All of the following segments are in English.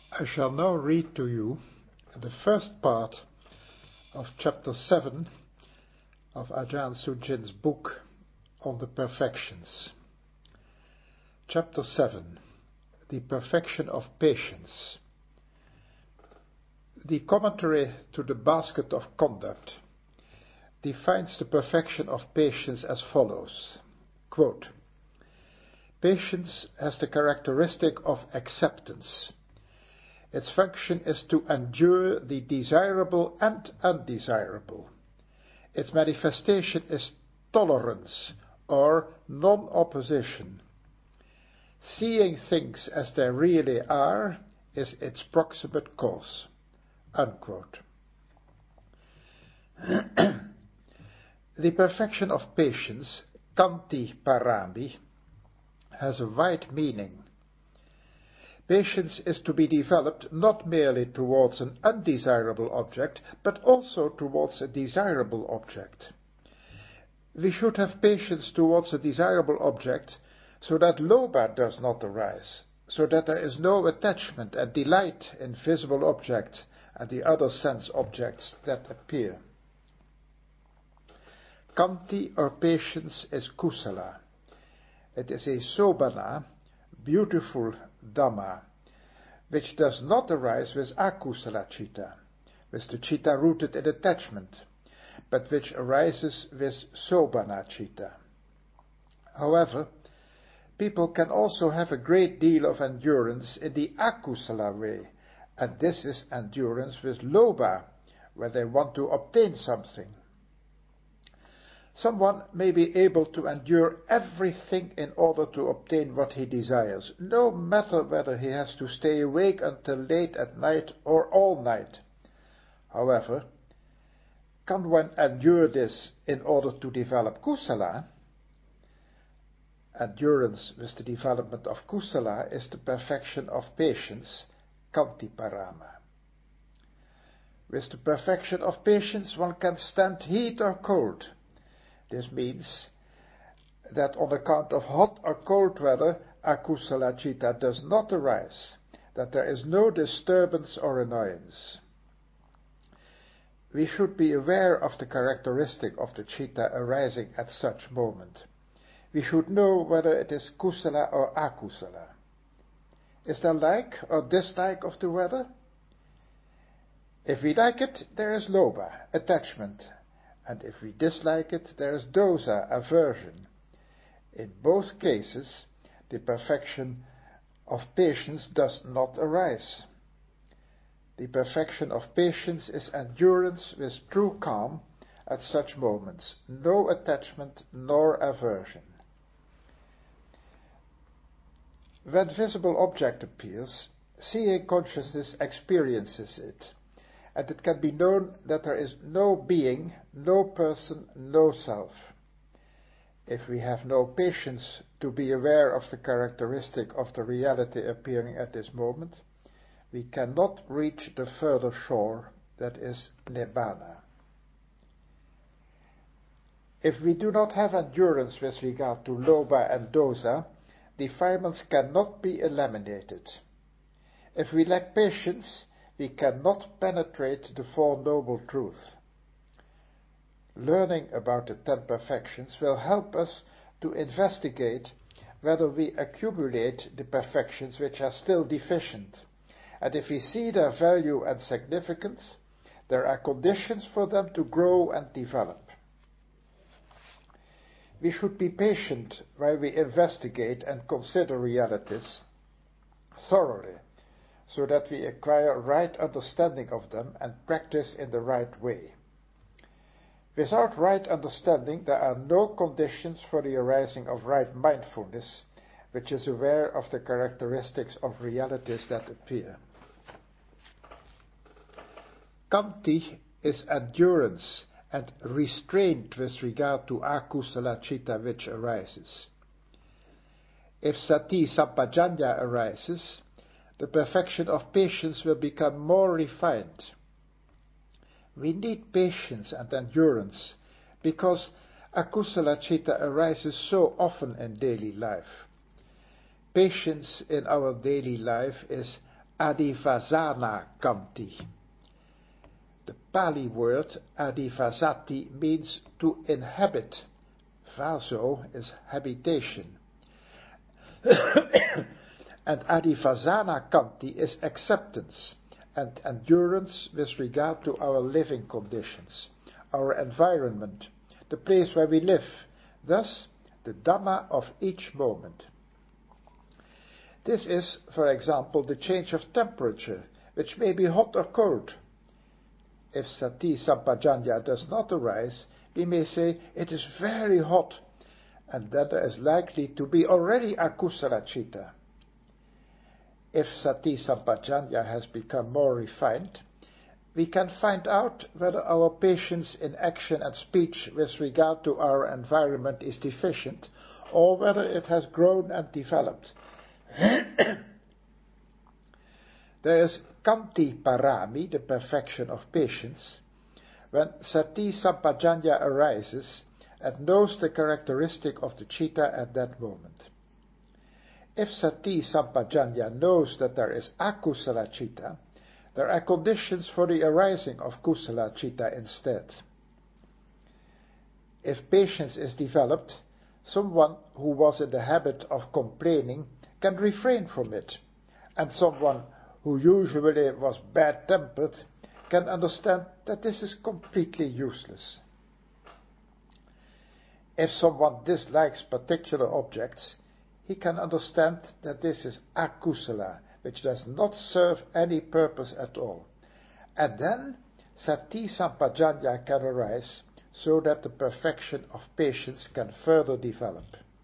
I shall now read to you the first part of chapter 7 of Ajahn Sujin's book on the perfections. Chapter 7, the perfection of patience. The commentary to the basket of conduct defines the perfection of patience as follows, quote, "Patience has the characteristic of acceptance. Its function is to endure the desirable and undesirable. Its manifestation is tolerance or non-opposition. Seeing things as they really are is its proximate cause." Unquote. The perfection of patience, Khanti Parami, has a wide meaning. Patience is to be developed not merely towards an undesirable object, but also towards a desirable object. We should have patience towards a desirable object so that lobha does not arise, so that there is no attachment and delight in visible object and the other sense objects that appear. Khanti or patience is kusala. It is a sobhana, beautiful Dhamma, which does not arise with akusala citta, with the citta rooted in attachment, but which arises with sobhana citta. However, people can also have a great deal of endurance in the akusala way, and this is endurance with lobha, where they want to obtain something. Someone may be able to endure everything in order to obtain what he desires, no matter whether he has to stay awake until late at night or all night. However, can one endure this in order to develop kusala? Endurance with the development of kusala is the perfection of patience, Khanti Parama. With the perfection of patience one can stand heat or cold. This means that on account of hot or cold weather, akusala citta does not arise, that there is no disturbance or annoyance. We should be aware of the characteristic of the citta arising at such moment. We should know whether it is kusala or akusala. Is there like or dislike of the weather? If we like it, there is lobha, attachment, and if we dislike it, there is dosa, aversion. In both cases, the perfection of patience does not arise. The perfection of patience is endurance with true calm at such moments, no attachment nor aversion. When visible object appears, seeing consciousness experiences it, and it can be known that there is no being, no person, no self. If we have no patience to be aware of the characteristic of the reality appearing at this moment, we cannot reach the further shore, that is Nibbana. If we do not have endurance with regard to lobha and dosa, defilements cannot be eliminated. If we lack patience, we cannot penetrate the Four Noble Truths. Learning about the 10 perfections will help us to investigate whether we accumulate the perfections which are still deficient, and if we see their value and significance, there are conditions for them to grow and develop. We should be patient while we investigate and consider realities thoroughly, so that we acquire right understanding of them and practice in the right way. Without right understanding, there are no conditions for the arising of right mindfulness, which is aware of the characteristics of realities that appear. Khanti is endurance and restraint with regard to akusala citta which arises. If sati sampajanya arises, the perfection of patience will become more refined. We need patience and endurance because akusala citta arises so often in daily life. Patience in our daily life is adivasana kanti. The Pali word adivasati means to inhabit. Vaso is habitation. And adivasana kanti is acceptance and endurance with regard to our living conditions, our environment, the place where we live, thus the Dhamma of each moment. This is, for example, the change of temperature, which may be hot or cold. If sati sampajanya does not arise, we may say it is very hot, and then there is likely to be already akusala citta. If sati sampajanya has become more refined, we can find out whether our patience in action and speech with regard to our environment is deficient, or whether it has grown and developed. There is kanti parami, the perfection of patience, when sati sampajanya arises and knows the characteristic of the citta at that moment. If sati sampajanya knows that there is akusala citta, there are conditions for the arising of kusala citta instead. If patience is developed, someone who was in the habit of complaining can refrain from it, and someone who usually was bad-tempered can understand that this is completely useless. If someone dislikes particular objects, he can understand that this is akusala, which does not serve any purpose at all. And then sati sampajanya can arise so that the perfection of patience can further develop.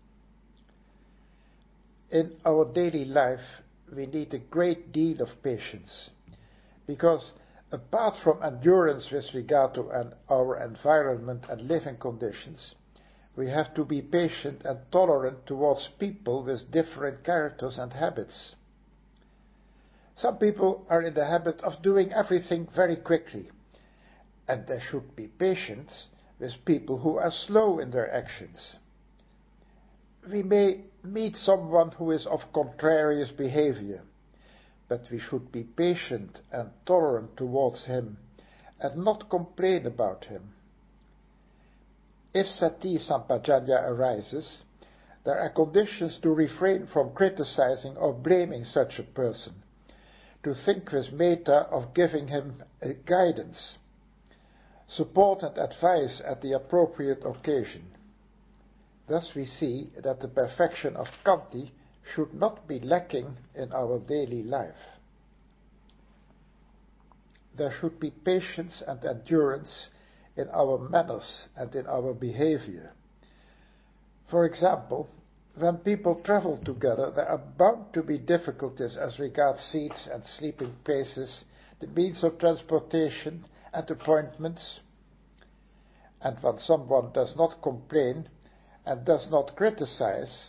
In our daily life, we need a great deal of patience, because apart from endurance with regard to our environment and living conditions, we have to be patient and tolerant towards people with different characters and habits. Some people are in the habit of doing everything very quickly, and there should be patience with people who are slow in their actions. We may meet someone who is of contrarious behavior, but we should be patient and tolerant towards him and not complain about him. If sati sampajanya arises, there are conditions to refrain from criticizing or blaming such a person, to think with metta of giving him guidance, support and advice at the appropriate occasion. Thus we see that the perfection of kanti should not be lacking in our daily life. There should be patience and endurance in our manners and in our behavior. For example, when people travel together, there are bound to be difficulties as regards seats and sleeping places, the means of transportation and appointments. And when someone does not complain and does not criticize,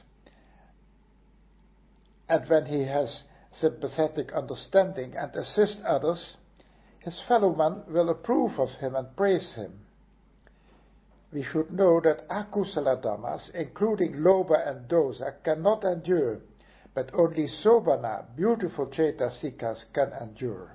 and when he has sympathetic understanding and assists others, his fellow man will approve of him and praise him. We should know that akusala dhammas, including lobha and dosa, cannot endure, but only sobhana, beautiful cetasikas, can endure.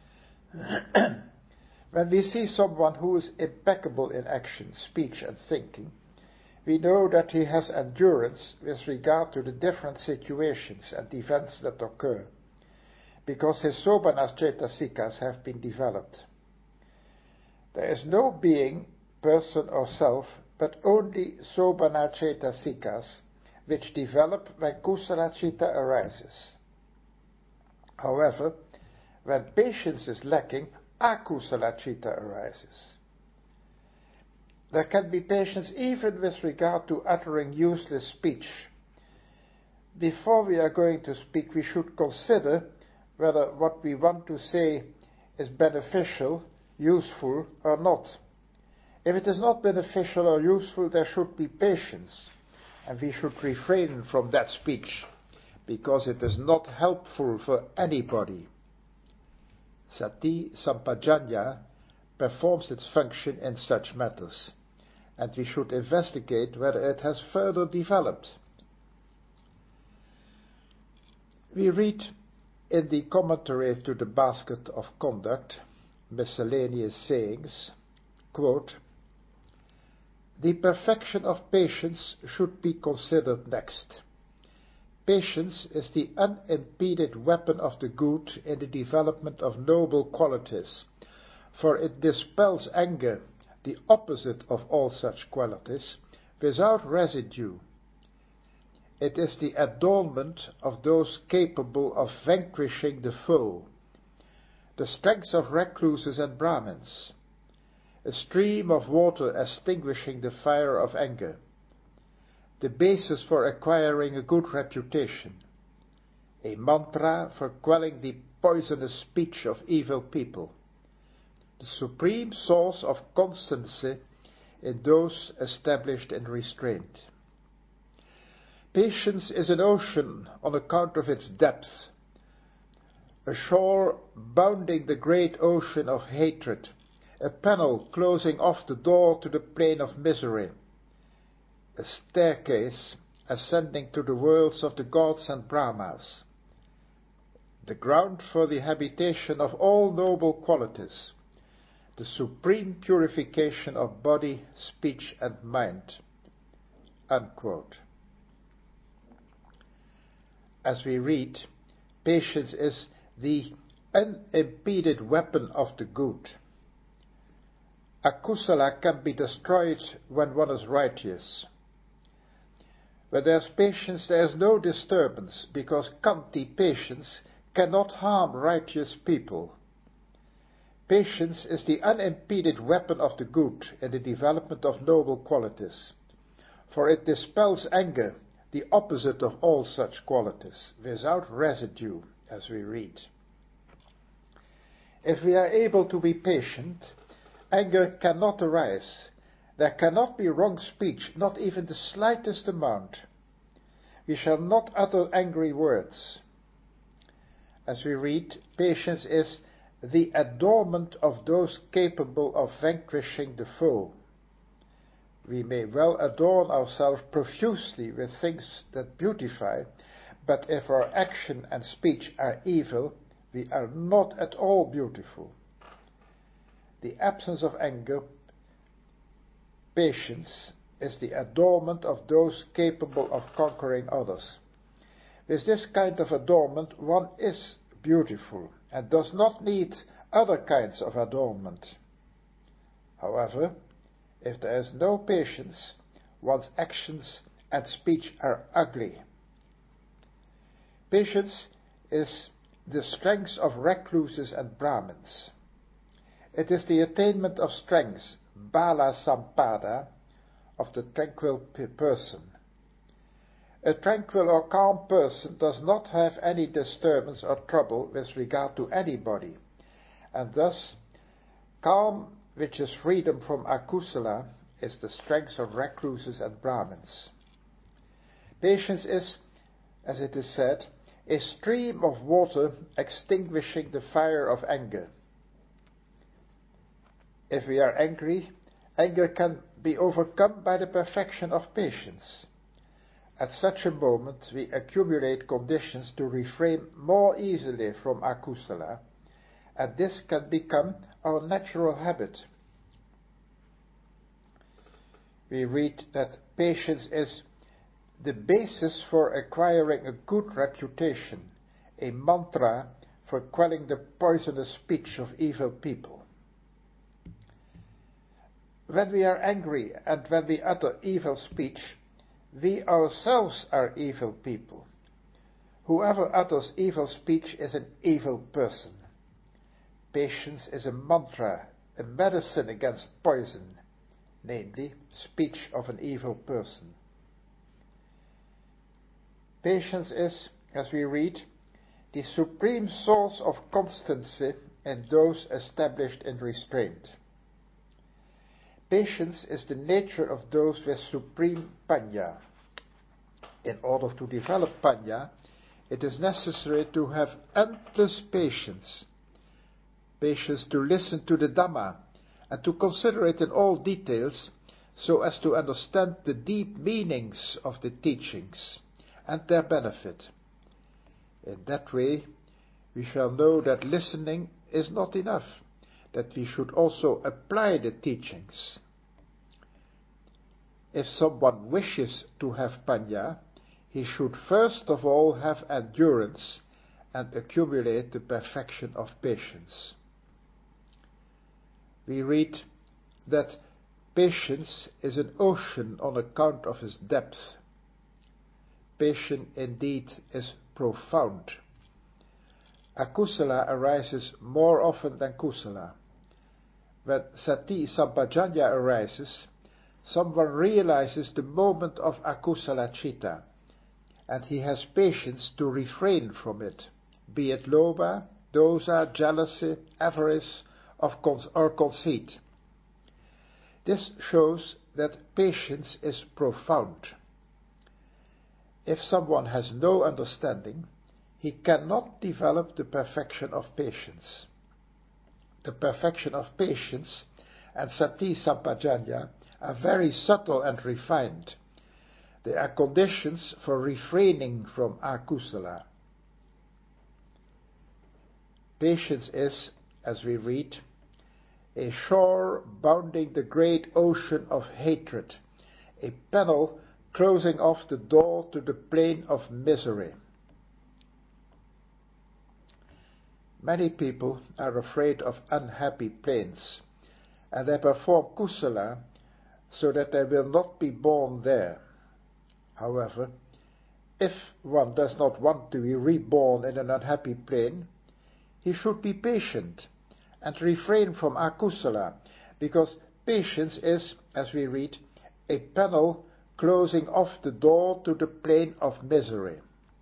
When we see someone who is impeccable in action, speech and thinking, we know that he has endurance with regard to the different situations and events that occur, because his sobhana cetasikas have been developed. There is no being, person or self, but only sobhana cetasikas, which develop when kusala citta arises. However, when patience is lacking, akusala citta arises. There can be patience even with regard to uttering useless speech. Before we are going to speak, we should consider whether what we want to say is beneficial, useful, or not. If it is not beneficial or useful, there should be patience, and we should refrain from that speech, because it is not helpful for anybody. Sati sampajanya performs its function in such matters, and we should investigate whether it has further developed. We read in the commentary to the Basket of Conduct, Miscellaneous Sayings, quote, "The perfection of patience should be considered next. Patience is the unimpeded weapon of the good in the development of noble qualities, for it dispels anger, the opposite of all such qualities, without residue. It is the adornment of those capable of vanquishing the foe, the strength of recluses and Brahmins, a stream of water extinguishing the fire of anger, the basis for acquiring a good reputation, a mantra for quelling the poisonous speech of evil people, the supreme source of constancy in those established in restraint. Patience is an ocean on account of its depth, a shore bounding the great ocean of hatred, a panel closing off the door to the plain of misery, a staircase ascending to the worlds of the gods and Brahmas, the ground for the habitation of all noble qualities, the supreme purification of body, speech, and mind." Unquote. As we read, patience is the unimpeded weapon of the good. Akusala can be destroyed when one is righteous. Where there is patience, there is no disturbance, because Kanti patience cannot harm righteous people. Patience is the unimpeded weapon of the good in the development of noble qualities, for it dispels anger, the opposite of all such qualities, without residue, as we read. If we are able to be patient, anger cannot arise. There cannot be wrong speech, not even the slightest amount. We shall not utter angry words. As we read, patience is the adornment of those capable of vanquishing the foe. We may well adorn ourselves profusely with things that beautify, but if our action and speech are evil, we are not at all beautiful. The absence of anger, patience, is the adornment of those capable of conquering others. With this kind of adornment, one is beautiful and does not need other kinds of adornment. However, if there is no patience, one's actions and speech are ugly. Patience is the strength of recluses and Brahmins. It is the attainment of strength, bala sampada, of the tranquil person. A tranquil or calm person does not have any disturbance or trouble with regard to anybody, and thus calm, which is freedom from akusala, is the strength of recluses and Brahmins. Patience is, as it is said, a stream of water extinguishing the fire of anger. If we are angry, anger can be overcome by the perfection of patience. At such a moment, we accumulate conditions to refrain more easily from akusala, and this can become our natural habit. We read that patience is the basis for acquiring a good reputation, a mantra for quelling the poisonous speech of evil people. When we are angry and when we utter evil speech, we ourselves are evil people. Whoever utters evil speech is an evil person. Patience is a mantra, a medicine against poison, namely, speech of an evil person. Patience is, as we read, the supreme source of constancy in those established in restraint. Patience is the nature of those with supreme panya. In order to develop panya, it is necessary to have endless patience. Patience to listen to the Dhamma and to consider it in all details so as to understand the deep meanings of the teachings and their benefit. In that way, we shall know that listening is not enough, that we should also apply the teachings. If someone wishes to have paññā, he should first of all have endurance and accumulate the perfection of patience. We read that patience is an ocean on account of its depth. Patience indeed is profound. Akusala arises more often than kusala. When sati sampajanya arises, someone realizes the moment of akusala citta, and he has patience to refrain from it, be it lobha, dosa, jealousy, avarice, or conceit. This shows that patience is profound. If someone has no understanding, he cannot develop the perfection of patience. The perfection of patience and sati sampajanya are very subtle and refined. They are conditions for refraining from akusala. Patience is, as we read, a shore bounding the great ocean of hatred, a panel closing off the door to the plain of misery. Many people are afraid of unhappy plains, and they perform kusala so that they will not be born there. However, if one does not want to be reborn in an unhappy plain, he should be patient and refrain from akusala, because patience is, as we read, a panel closing off the door to the plain of misery.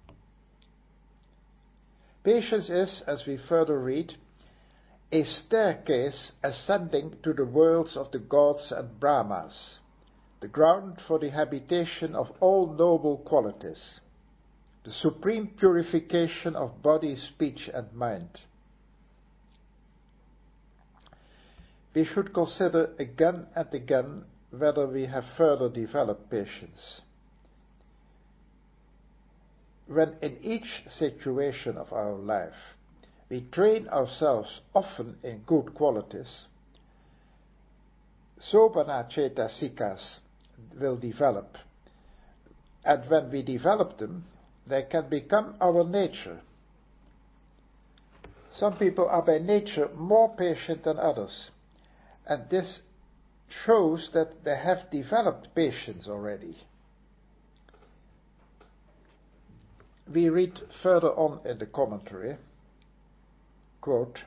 Patience is, as we further read, a staircase ascending to the worlds of the gods and Brahmas, the ground for the habitation of all noble qualities, the supreme purification of body, speech, and mind. We should consider again and again whether we have further developed patience. When in each situation of our life we train ourselves often in good qualities, sobhana cetasikas will develop, and when we develop them, they can become our nature. Some people are by nature more patient than others, and this shows that they have developed patience already. We read further on in the commentary, quote,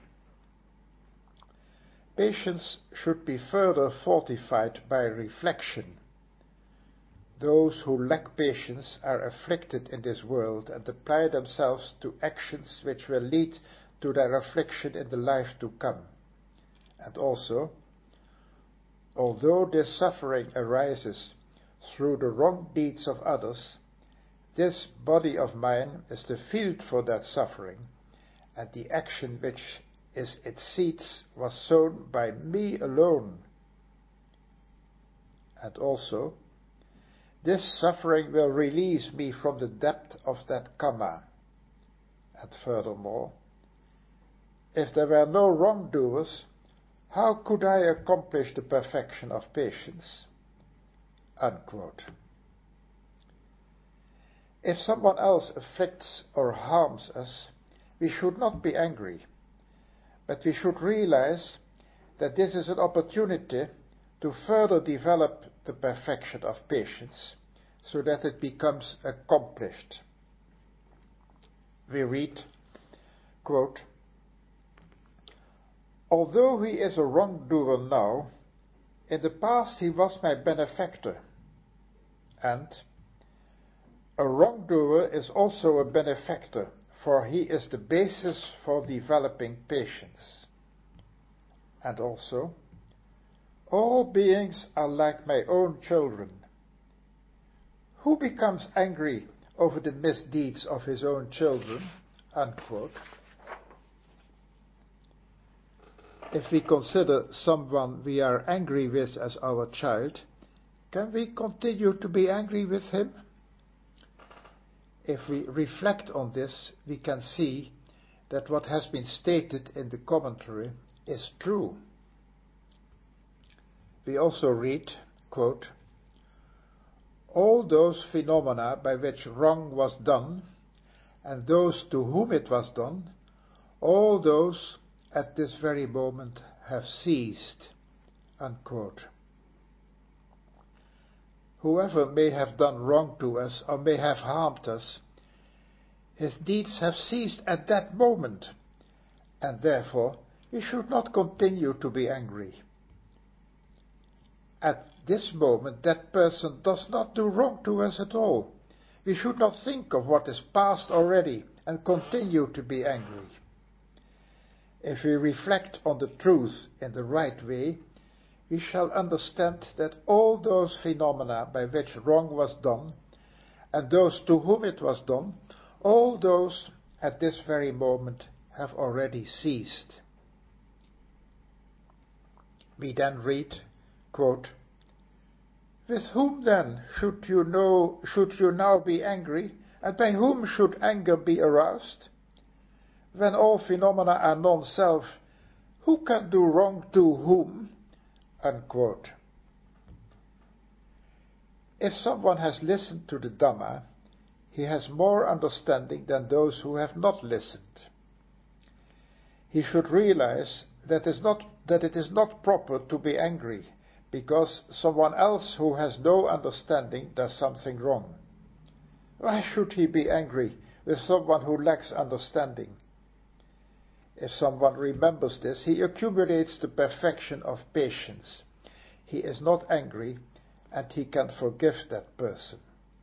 patience should be further fortified by reflection. Those who lack patience are afflicted in this world and apply themselves to actions which will lead to their affliction in the life to come. And also, although this suffering arises through the wrong deeds of others, this body of mine is the field for that suffering, and the action which is its seeds was sown by me alone. And also, this suffering will release me from the depth of that karma. And furthermore, if there were no wrongdoers, how could I accomplish the perfection of patience? Unquote. If someone else afflicts or harms us, we should not be angry, but we should realize that this is an opportunity to further develop the perfection of patience, so that it becomes accomplished. We read, quote, although he is a wrongdoer now, in the past he was my benefactor, and a wrongdoer is also a benefactor, for he is the basis for developing patience. And also, all beings are like my own children. Who becomes angry over the misdeeds of his own children? Unquote. If we consider someone we are angry with as our child, can we continue to be angry with him? If we reflect on this, we can see that what has been stated in the commentary is true. We also read, quote, all those phenomena by which wrong was done, and those to whom it was done, all those at this very moment have ceased, unquote. Whoever may have done wrong to us or may have harmed us, his deeds have ceased at that moment, and therefore we should not continue to be angry. At this moment that person does not do wrong to us at all. We should not think of what is past already and continue to be angry. If we reflect on the truth in the right way, we shall understand that all those phenomena by which wrong was done, and those to whom it was done, all those at this very moment have already ceased. We then read, quote, with whom then should you now be angry, and by whom should anger be aroused? When all phenomena are non-self, who can do wrong to whom? Unquote. If someone has listened to the Dhamma, he has more understanding than those who have not listened. He should realize that it is not proper to be angry, because someone else who has no understanding does something wrong. Why should he be angry with someone who lacks understanding? If someone remembers this, he accumulates the perfection of patience. He is not angry, and he can forgive that person.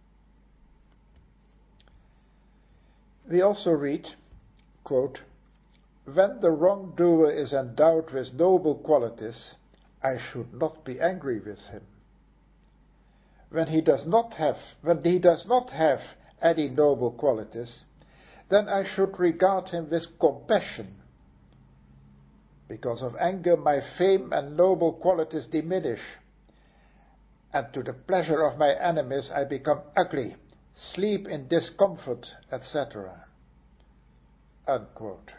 We also read, quote, when the wrongdoer is endowed with noble qualities, I should not be angry with him. When he does not have any noble qualities, then I should regard him with compassion. Because of anger, my fame and noble qualities diminish, and to the pleasure of my enemies I become ugly, sleep in discomfort, etc. Unquote.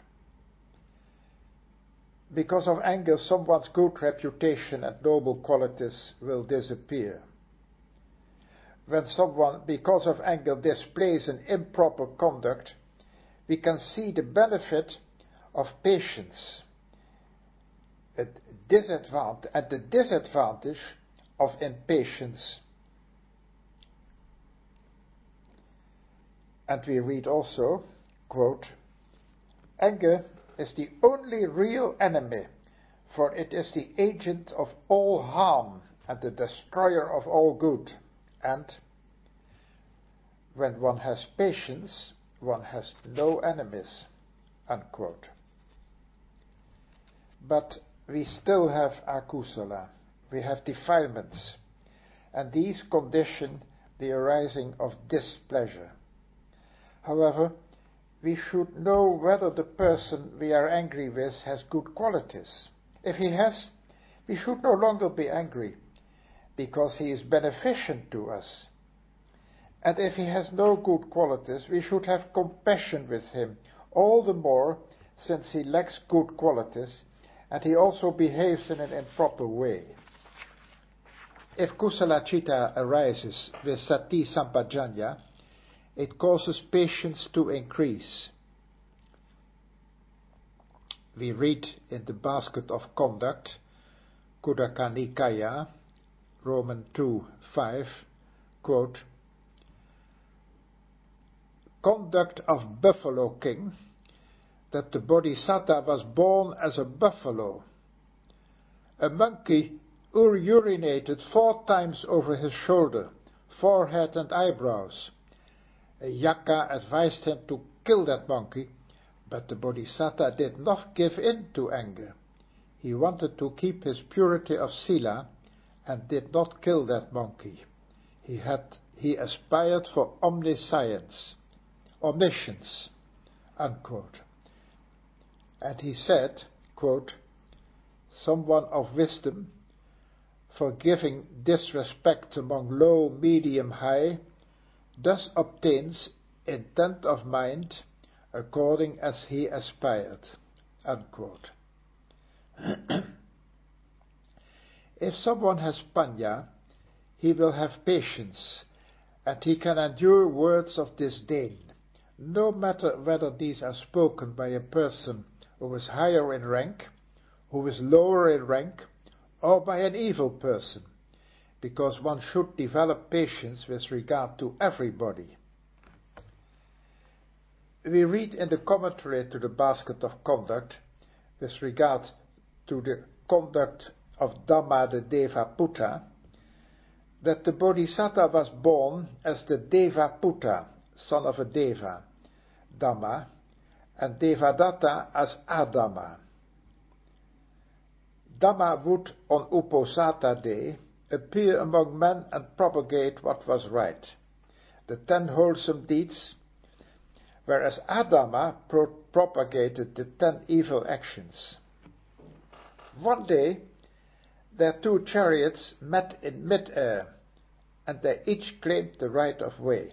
Because of anger, someone's good reputation and noble qualities will disappear. When someone, because of anger, displays an improper conduct, we can see the benefit of patience and the disadvantage of impatience. And we read also, quote, anger is the only real enemy, for it is the agent of all harm and the destroyer of all good. And when one has patience, one has no enemies. Unquote. But we still have akusala, we have defilements, and these condition the arising of displeasure. However, we should know whether the person we are angry with has good qualities. If he has, we should no longer be angry, because he is beneficent to us. And if he has no good qualities, we should have compassion with him, all the more since he lacks good qualities, and he also behaves in an improper way. If kusala citta arises with sati sampajanya, it causes patience to increase. We read in the basket of conduct, Khuddaka Nikaya, Roman 2:5, quote, conduct of Buffalo King, that the Bodhisattva was born as a buffalo. A monkey urinated 4 times over his shoulder, forehead and eyebrows. A Yaka advised him to kill that monkey, but the Bodhisattva did not give in to anger. He wanted to keep his purity of sila and did not kill that monkey. He aspired for omniscience, omniscience, unquote. And he said, quote, someone of wisdom, forgiving disrespect among low, medium, high, thus obtains intent of mind, according as he aspired." Unquote. If someone has panya, he will have patience, and he can endure words of disdain, no matter whether these are spoken by a person who is higher in rank, who is lower in rank, or by an evil person, because one should develop patience with regard to everybody. We read in the commentary to the Basket of Conduct, with regard to the conduct of Dhamma the Devaputta, that the Bodhisattva was born as the Devaputta, son of a Deva, Dhamma, and Devadatta as Adama. Dhamma would on Uposatha Day appear among men and propagate what was right, the 10 wholesome deeds, whereas Adama propagated the 10 evil actions. One day, their 2 chariots met in mid-air, and they each claimed the right of way.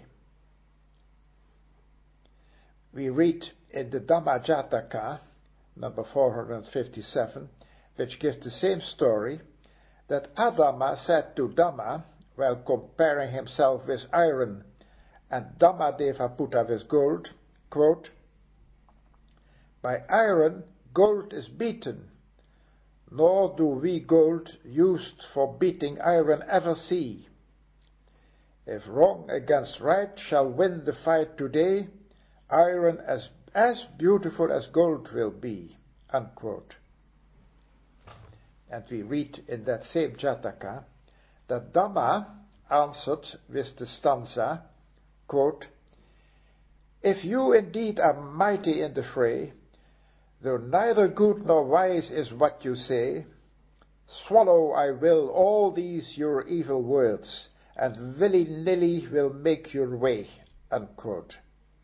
We read in the Dhammajataka, number 457, which gives the same story, that Adama said to Dhamma, while comparing himself with iron and Dhamma Devaputta with gold, quote, "By iron gold is beaten, nor do we gold used for beating iron ever see. If wrong against right shall win the fight today, iron as beautiful as gold will be." Unquote. And we read in that same Jataka that Dhamma answered with the stanza, quote, "If you indeed are mighty in the fray, though neither good nor wise is what you say, swallow I will all these your evil words, and willy-nilly will make your way." Unquote.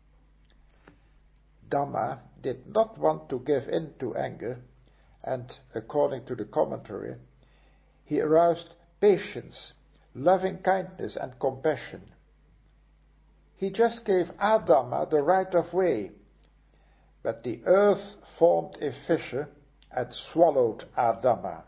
Dhamma did not want to give in to anger, and according to the commentary, he aroused patience, loving kindness, and compassion. He just gave Adama the right of way, but the earth formed a fissure and swallowed Adama.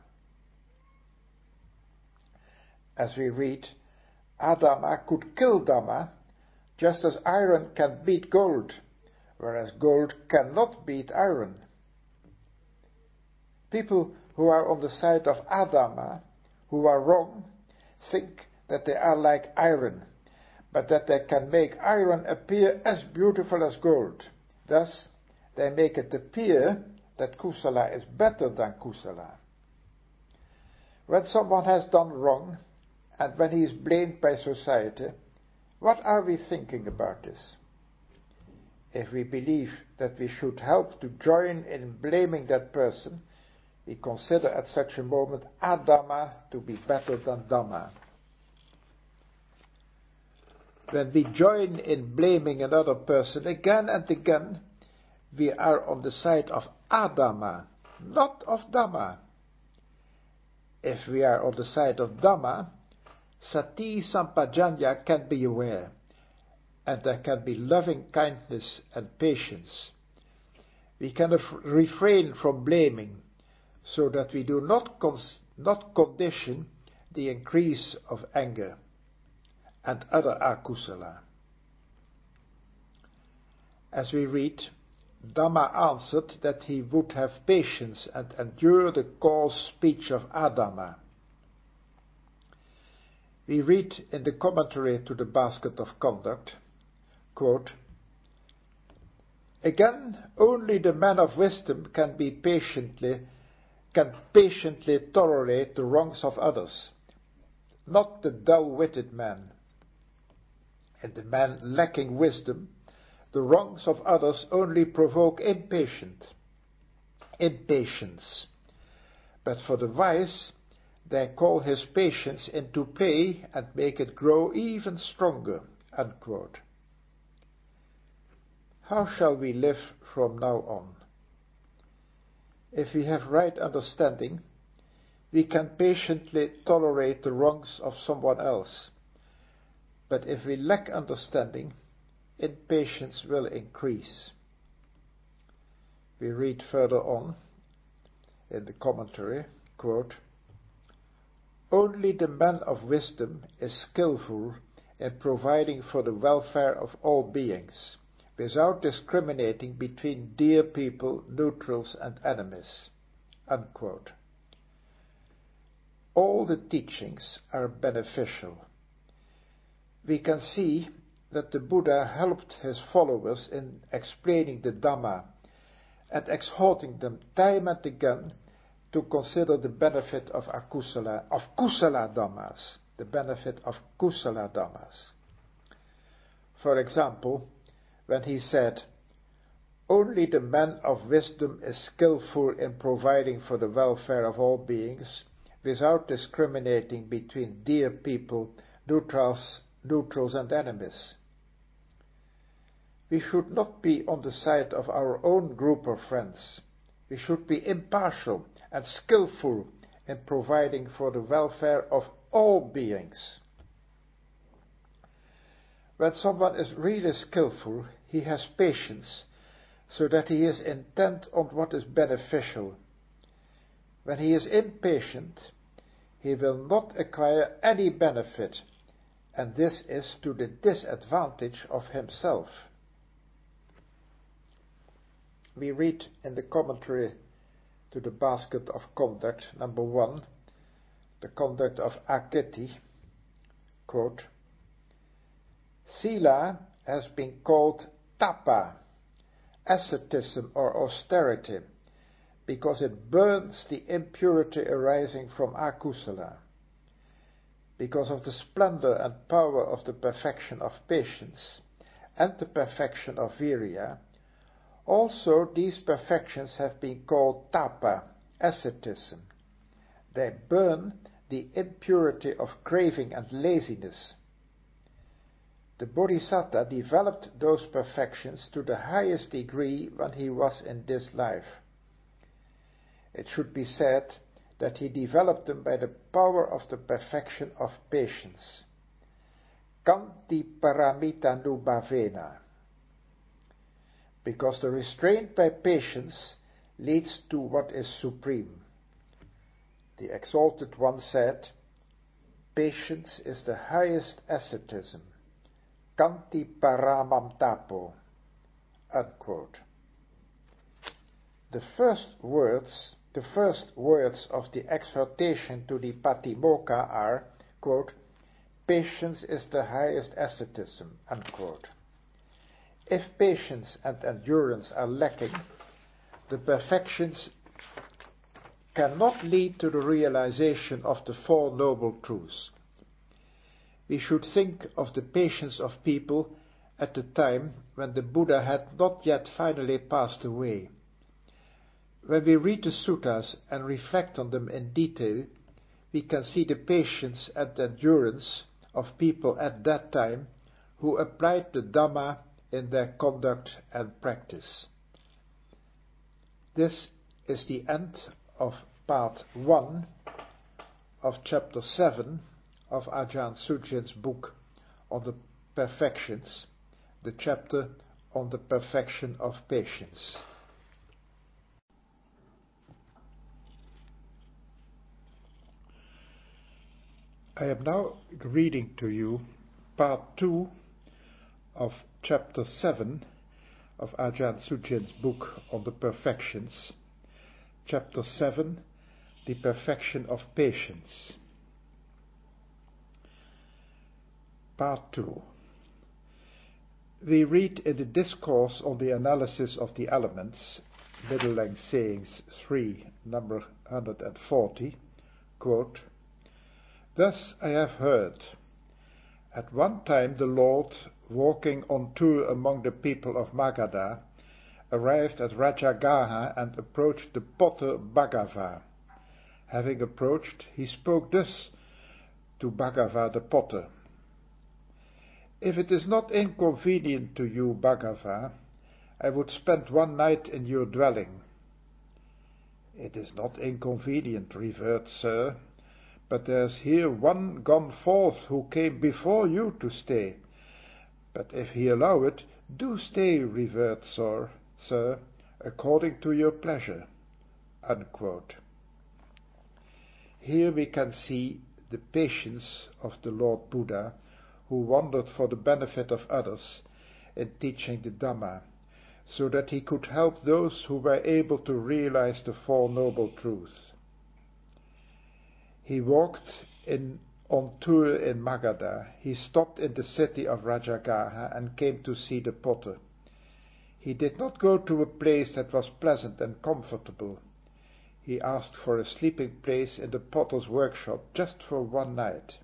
As we read, Adama could kill Dhamma, just as iron can beat gold, whereas gold cannot beat iron. People who are on the side of Adama, who are wrong, think that they are like iron, but that they can make iron appear as beautiful as gold. Thus, they make it appear that Kusala is better than Kusala. When someone has done wrong, and when he is blamed by society, what are we thinking about this? If we believe that we should help to join in blaming that person, we consider at such a moment Adama to be better than Dhamma. When we join in blaming another person again and again, we are on the side of Adama, not of Dhamma. If we are on the side of Dhamma, Sati Sampajanya can be aware, and there can be loving kindness and patience. We can refrain from blaming, so that we do not condition the increase of anger and other akusala. As we read, Dhamma answered that he would have patience and endure the coarse speech of Adama. We read in the commentary to the Basket of Conduct, quote, "Again, only the man of wisdom can patiently tolerate the wrongs of others, not the dull-witted man. In the man lacking wisdom, the wrongs of others only provoke impatience. But for the wise, they call his patience into pay and make it grow even stronger." Unquote. How shall we live from now on? If we have right understanding, we can patiently tolerate the wrongs of someone else. But if we lack understanding, impatience will increase. We read further on in the commentary, quote, "Only the man of wisdom is skillful in providing for the welfare of all beings, without discriminating between dear people, neutrals, and enemies." Unquote. All the teachings are beneficial. We can see that the Buddha helped his followers in explaining the Dhamma and exhorting them time and again to consider the benefit of Kusala Dhammas, the benefit of Kusala Dhammas. For example, when he said, "Only the man of wisdom is skillful in providing for the welfare of all beings, without discriminating between dear people, neutrals and enemies." We should not be on the side of our own group of friends. We should be impartial and skillful in providing for the welfare of all beings. When someone is really skillful, he has patience, so that he is intent on what is beneficial. When he is impatient, he will not acquire any benefit, and this is to the disadvantage of himself. We read in the commentary to the Basket of Conduct, number 1, the conduct of Aketi, quote, "Sila has been called tapa, asceticism or austerity, because it burns the impurity arising from akusala. Because of the splendor and power of the perfection of patience and the perfection of virya, also these perfections have been called tapa, asceticism. They burn the impurity of craving and laziness. The Bodhisattva developed those perfections to the highest degree when he was in this life. It should be said that he developed them by the power of the perfection of patience. Kanti paramita nubhavena. Because the restraint by patience leads to what is supreme. The Exalted One said, "Patience is the highest asceticism. Kanti paramam tapo." Unquote. The first words of the exhortation to the Patimokkha are, quote, "Patience is the highest asceticism." Unquote. If patience and endurance are lacking, the perfections cannot lead to the realization of the Four Noble Truths. We should think of the patience of people at the time when the Buddha had not yet finally passed away. When we read the suttas and reflect on them in detail, we can see the patience and endurance of people at that time who applied the Dhamma in their conduct and practice. This is the end of part 1 of chapter 7 of Ajahn Sujin's book on the perfections, the chapter on the perfection of patience. I am now reading to you part 2 of chapter 7 of Ajahn Sujin's book on the perfections, chapter 7, the perfection of patience. Part 2. We read in the Discourse on the Analysis of the Elements, Middle Length Sayings 3, number 140, quote, "Thus I have heard. At one time the Lord, walking on tour among the people of Magadha, arrived at Rajagaha and approached the potter Bhaggava. Having approached, he spoke thus to Bhaggava the potter. If it is not inconvenient to you, Bhaggava, I would spend one night in your dwelling. It is not inconvenient, revered sir, but there is here one gone forth who came before you to stay. But if he allow it, do stay, revered sir. according to your pleasure." Unquote. Here we can see the patience of the Lord Buddha, who wandered for the benefit of others in teaching the Dhamma, so that he could help those who were able to realize the Four Noble Truths. He walked on tour in Magadha. He stopped in the city of Rajagaha and came to see the potter. He did not go to a place that was pleasant and comfortable. He asked for a sleeping place in the potter's workshop just for one night.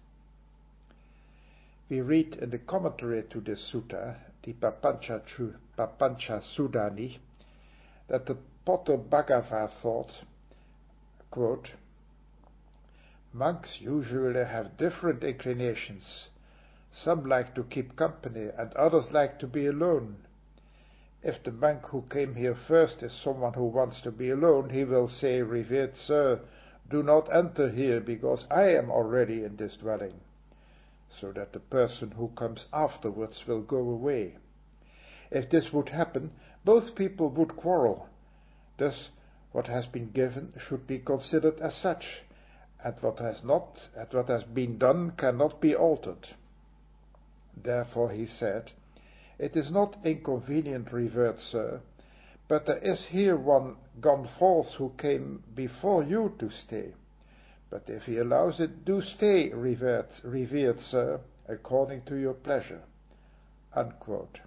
We read in the commentary to this sutta, the Papancha Sudani, that the potter Bhagava thought, quote, "Monks usually have different inclinations. Some like to keep company and others like to be alone. If the monk who came here first is someone who wants to be alone, he will say, 'Revered sir, do not enter here because I am already in this dwelling,' so that the person who comes afterwards will go away. If this would happen, both people would quarrel. Thus, what has been given should be considered as such, and what has been done cannot be altered." Therefore he said, "It is not inconvenient, revered sir, but there is here one gone false who came before you to stay. But if he allows it, do stay, revered sir, according to your pleasure." Unquote.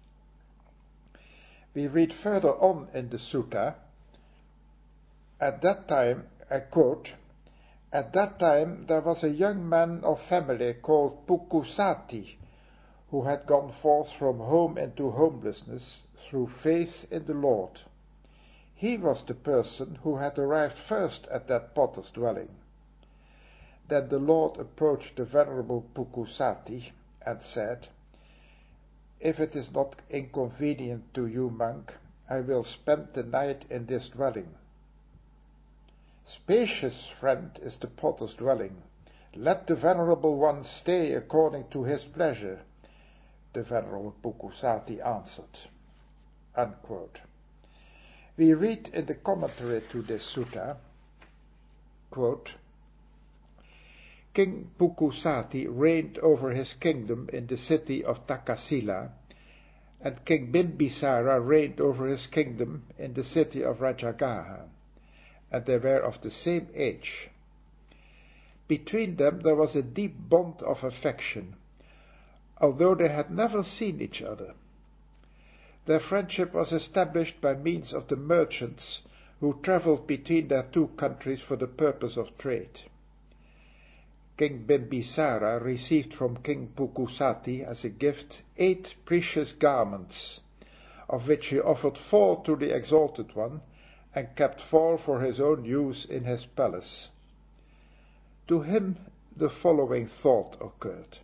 We read further on in the sutta, "At that time," I quote, "at that time there was a young man of family called Pukusati, who had gone forth from home into homelessness through faith in the Lord. He was the person who had arrived first at that potter's dwelling. Then the Lord approached the venerable Pukusati and said, 'If it is not inconvenient to you, monk, I will spend the night in this dwelling.' 'Spacious, friend, is the potter's dwelling. Let the venerable one stay according to his pleasure,' the venerable Pukusati answered." Unquote. We read in the commentary to this sutta, quote, "King Pukusati reigned over his kingdom in the city of Takasila, and King Bimbisara reigned over his kingdom in the city of Rajagaha, and they were of the same age. Between them there was a deep bond of affection, although they had never seen each other. Their friendship was established by means of the merchants who traveled between their two countries for the purpose of trade. King Bimbisara received from King Pukusati as a gift 8 precious garments, of which he offered 4 to the Exalted One and kept 4 for his own use in his palace. To him the following thought occurred: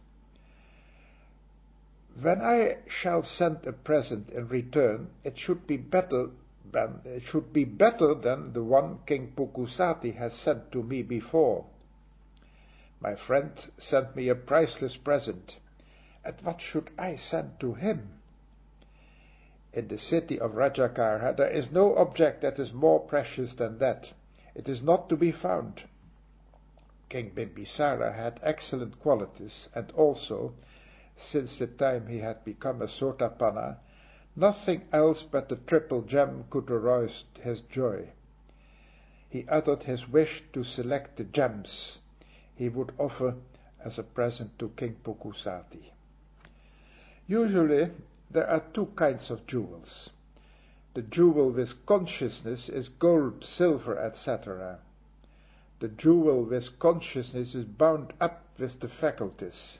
'When I shall send a present in return, it should be better than the one King Pukusati has sent to me before. My friend sent me a priceless present, and what should I send to him? In the city of Rajagaha there is no object that is more precious than that. It is not to be found.' King Bimbisara had excellent qualities, and also, since the time he had become a Sotapanna, nothing else but the triple gem could arouse his joy. He uttered his wish to select the gems he would offer as a present to King Pukusati. Usually there are 2 kinds of jewels. The jewel with consciousness is gold, silver, etc. The jewel with consciousness is bound up with the faculties.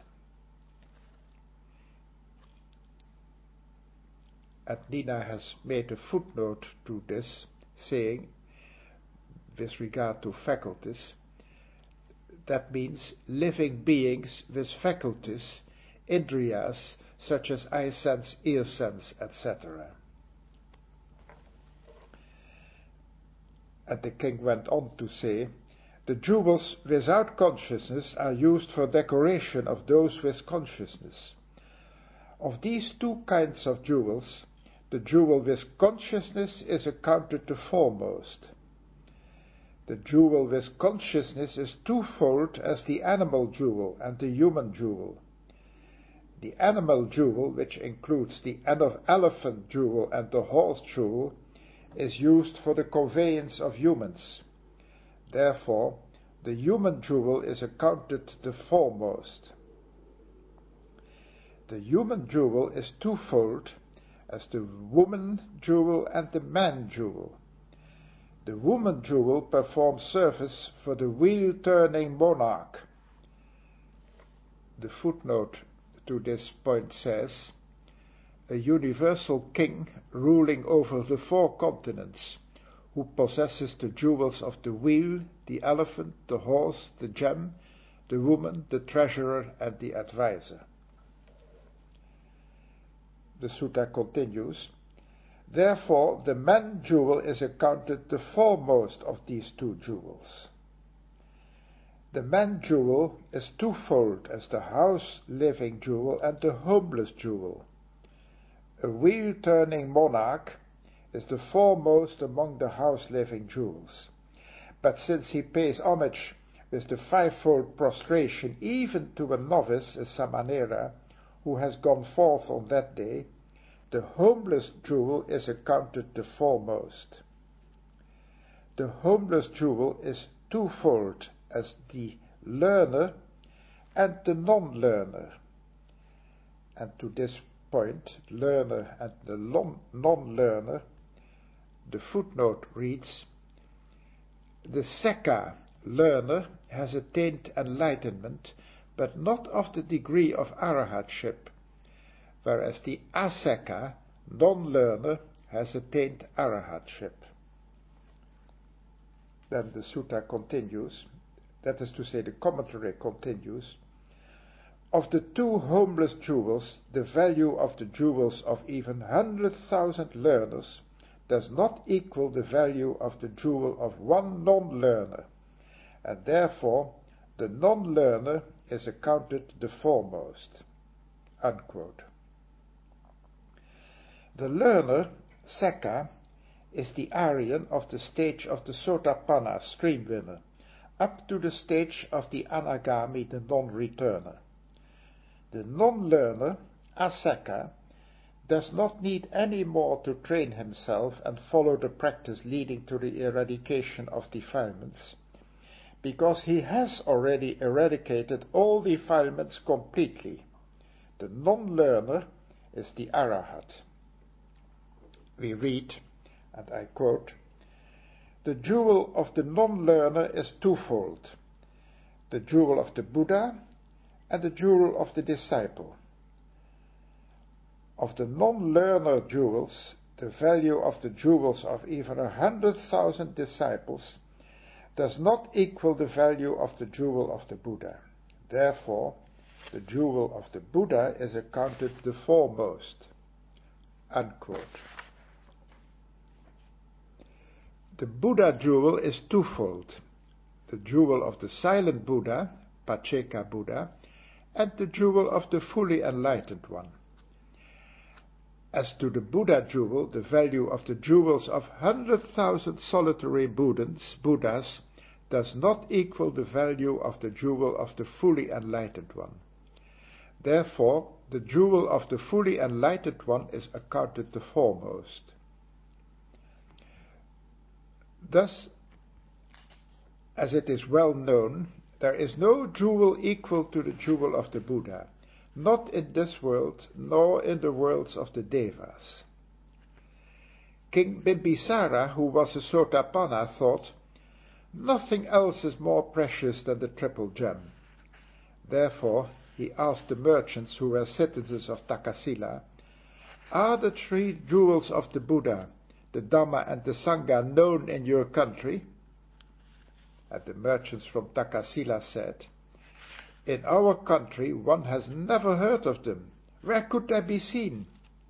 And Nina has made a footnote to this, saying, with regard to faculties, that means living beings with faculties, indriyas, such as eye sense, ear sense, etc. And the king went on to say, the jewels without consciousness are used for decoration of those with consciousness. Of these 2 kinds of jewels, The jewel with consciousness is accounted the foremost. The jewel with consciousness is twofold as the animal jewel and the human jewel. The animal jewel, which includes the elephant jewel and the horse jewel, is used for the conveyance of humans. Therefore, the human jewel is accounted the foremost. The human jewel is twofold as the woman jewel and the man jewel. The woman jewel performs service for the wheel-turning monarch. The footnote to this point says, a universal king ruling over the 4 continents, who possesses the jewels of the wheel, the elephant, the horse, the gem, the woman, the treasurer, and the advisor. The sutta continues, therefore the man jewel is accounted the foremost of these 2 jewels. The man jewel is twofold as the house-living jewel and the homeless jewel. A wheel-turning monarch is the foremost among the house-living jewels, but since he pays homage with the 5-fold prostration even to a novice, a samanera, who has gone forth on that day, the homeless jewel is accounted the foremost. The homeless jewel is twofold as the learner and the non-learner. And to this point, learner and the non-learner, the footnote reads, the Sekha, learner, has attained enlightenment, but not of the degree of arahatship, whereas the Asekha, non-learner, has attained arahatship. Then the sutta continues, that is to say the commentary continues, of the 2 homeless jewels, the value of the jewels of even 100,000 learners does not equal the value of the jewel of 1 non-learner, and therefore the non-learner is accounted the foremost. Unquote. The learner, Sekha, is the Aryan of the stage of the Sotapanna, stream winner, up to the stage of the Anagami, the non-returner. The non-learner, Asekha, does not need any more to train himself and follow the practice leading to the eradication of defilements, because he has already eradicated all defilements completely. The non-learner is the Arahat. We read, and I quote, the jewel of the non-learner is twofold, the jewel of the Buddha and the jewel of the disciple. Of the non-learner jewels, the value of the jewels of even 100,000 disciples does not equal the value of the jewel of the Buddha. Therefore, the jewel of the Buddha is accounted the foremost. Unquote. The Buddha jewel is twofold, the jewel of the silent Buddha, Pacceka Buddha, and the jewel of the fully enlightened one. As to the Buddha jewel, the value of the jewels of 100,000 solitary Buddhas does not equal the value of the jewel of the fully enlightened one. Therefore, the jewel of the fully enlightened one is accounted the foremost. Thus, as it is well known, there is no jewel equal to the jewel of the Buddha, not in this world, nor in the worlds of the Devas. King Bimbisara, who was a Sotapanna, thought, nothing else is more precious than the triple gem. Therefore, he asked the merchants who were citizens of Takasila, are the 3 jewels of the Buddha, the Dhamma and the Sangha known in your country? And the merchants from Takasila said, in our country one has never heard of them. Where could they be seen?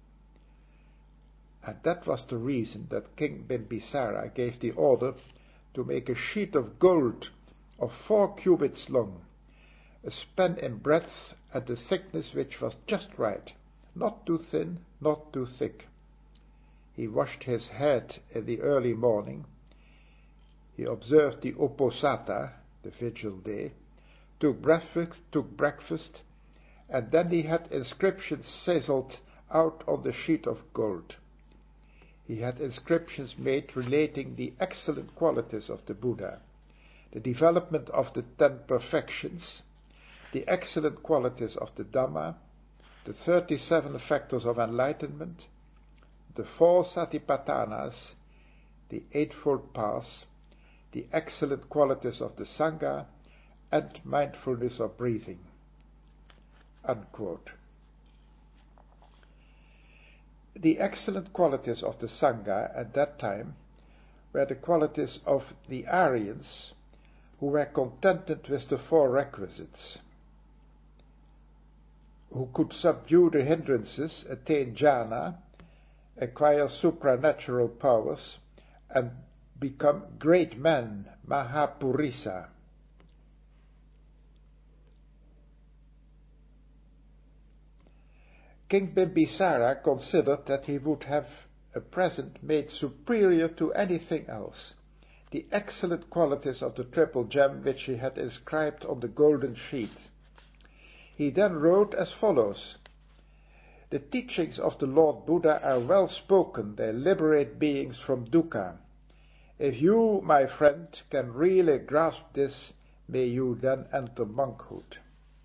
And that was the reason that King Bimbisara gave the order to make a sheet of gold of 4 cubits long, a span in breadth and a thickness which was just right, not too thin, not too thick. He washed his head in the early morning. He observed the Uposatha, the vigil day, took breakfast, and then he had inscriptions sizzled out on the sheet of gold. He had inscriptions made relating the excellent qualities of the Buddha, the development of the 10 perfections, the excellent qualities of the Dhamma, the 37 factors of enlightenment, the 4 Satipatthanas, the Eightfold Paths, the excellent qualities of the Sangha, and mindfulness of breathing." Unquote. The excellent qualities of the Sangha at that time were the qualities of the Aryans, who were contented with the 4 requisites, who could subdue the hindrances, attain jhana, acquire supernatural powers, and become great men, Mahapurisa. King Bimbisara considered that he would have a present made superior to anything else, the excellent qualities of the triple gem which he had inscribed on the golden sheet. He then wrote as follows: "The teachings of the Lord Buddha are well spoken, they liberate beings from dukkha. If you, my friend, can really grasp this, may you then enter monkhood."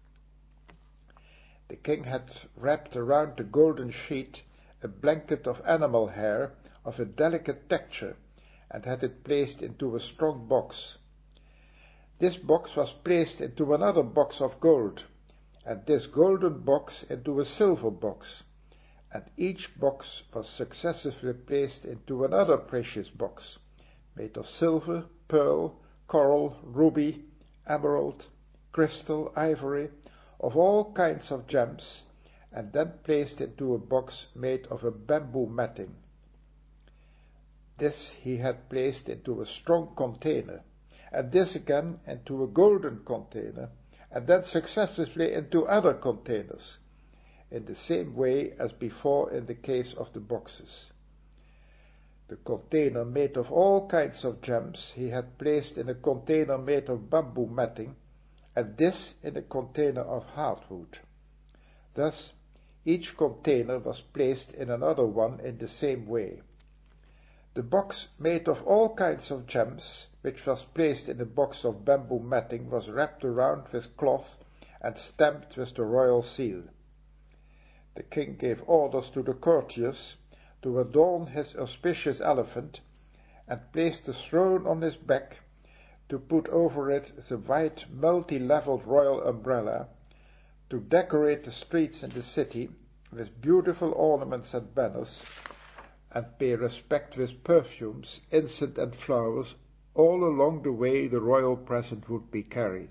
The king had wrapped around the golden sheet a blanket of animal hair of a delicate texture and had it placed into a strong box. This box was placed into another box of gold, and this golden box into a silver box, and each box was successively placed into another precious box, made of silver, pearl, coral, ruby, emerald, crystal, ivory, of all kinds of gems, and then placed into a box made of a bamboo matting. This he had placed into a strong container, and this again into a golden container, and then successively into other containers, in the same way as before in the case of the boxes. The container made of all kinds of gems he had placed in a container made of bamboo matting, and this in a container of hardwood. Thus, each container was placed in another one in the same way. The box made of all kinds of gems, which was placed in a box of bamboo matting, was wrapped around with cloth and stamped with the royal seal. The king gave orders to the courtiers to adorn his auspicious elephant, and placed the throne on his back, to put over it the white multi-leveled royal umbrella, to decorate the streets in the city with beautiful ornaments and banners, and pay respect with perfumes, incense and flowers all along the way the royal present would be carried.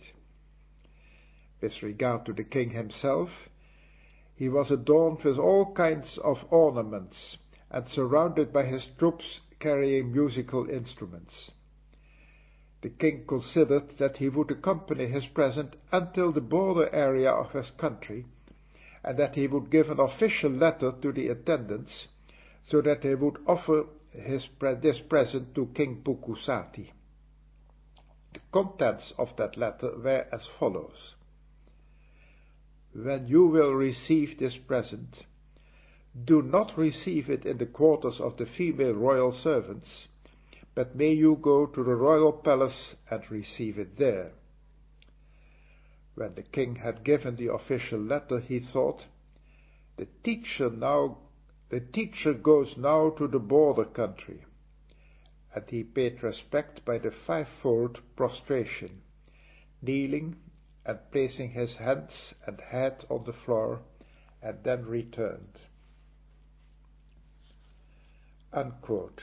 With regard to the king himself, he was adorned with all kinds of ornaments and surrounded by his troops carrying musical instruments. The king considered that he would accompany his present until the border area of his country, and that he would give an official letter to the attendants, so that they would offer this present to King Pukusati. The contents of that letter were as follows: "When you will receive this present, do not receive it in the quarters of the female royal servants, but may you go to the royal palace and receive it there." When the king had given the official letter, he thought, the teacher goes now to the border country, and he paid respect by the 5-fold prostration, kneeling and placing his hands and head on the floor, and then returned. Unquote.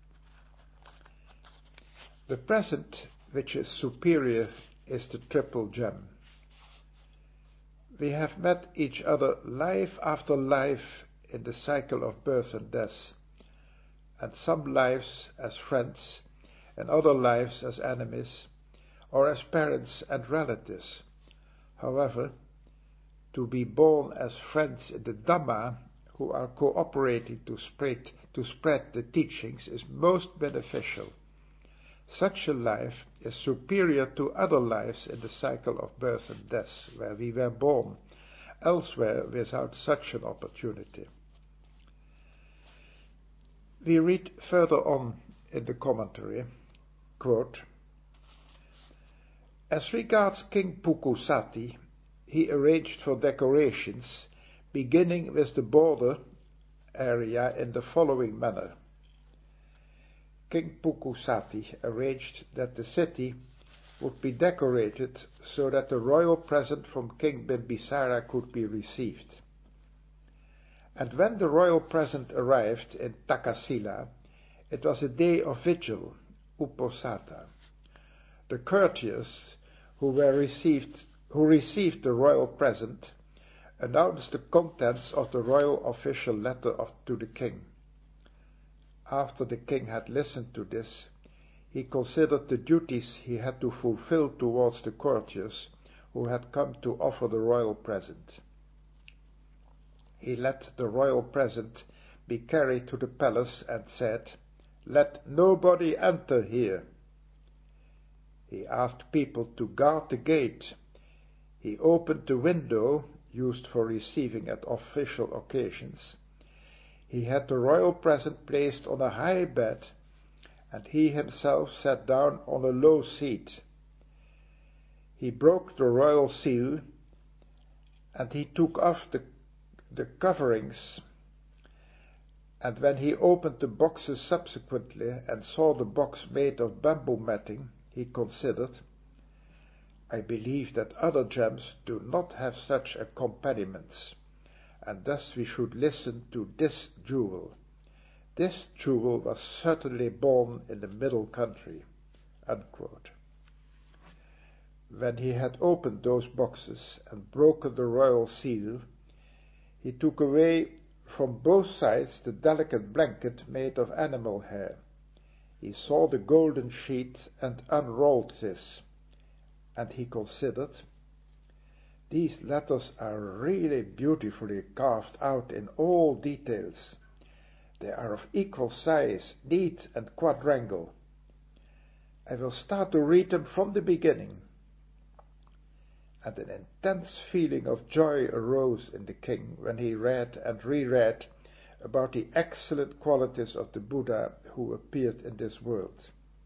The present which is superior is the triple gem. We have met each other life after life in the cycle of birth and death, and some lives as friends, and other lives as enemies, or as parents and relatives. However, to be born as friends in the Dhamma, who are cooperating to spread the teachings is most beneficial. Such a life is superior to other lives in the cycle of birth and death, where we were born elsewhere without such an opportunity. We read further on in the commentary, quote, "As regards King Pukusati, he arranged for decorations, beginning with the border area in the following manner. King Pukusati arranged that the city would be decorated so that the royal present from King Bimbisara could be received. And when the royal present arrived in Takasila, it was a day of vigil, Uposata. The courtiers who received the royal present announced the contents of the royal official letter to the king. After the king had listened to this, he considered the duties he had to fulfill towards the courtiers who had come to offer the royal present. He let the royal present be carried to the palace and said, 'Let nobody enter here.' He asked people to guard the gate. He opened the window used for receiving at official occasions. He had the royal present placed on a high bed, and he himself sat down on a low seat. He broke the royal seal, and he took off the coverings, and when he opened the boxes subsequently and saw the box made of bamboo matting, he considered, 'I believe that other gems do not have such accompaniments, and thus we should listen to this jewel. This jewel was certainly born in the Middle Country.'" Unquote. When he had opened those boxes and broken the royal seal, he took away from both sides the delicate blanket made of animal hair. He saw the golden sheet and unrolled this, and he considered, "These letters are really beautifully carved out in all details. They are of equal size, neat and quadrangle. I will start to read them from the beginning." And an intense feeling of joy arose in the king when he read and reread about the excellent qualities of the Buddha who appeared in this world.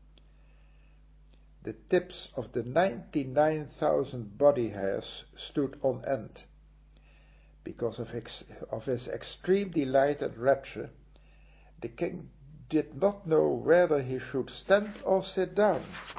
The tips of the 99,000 body hairs stood on end. Because of his extreme delight and rapture, the king did not know whether he should stand or sit down.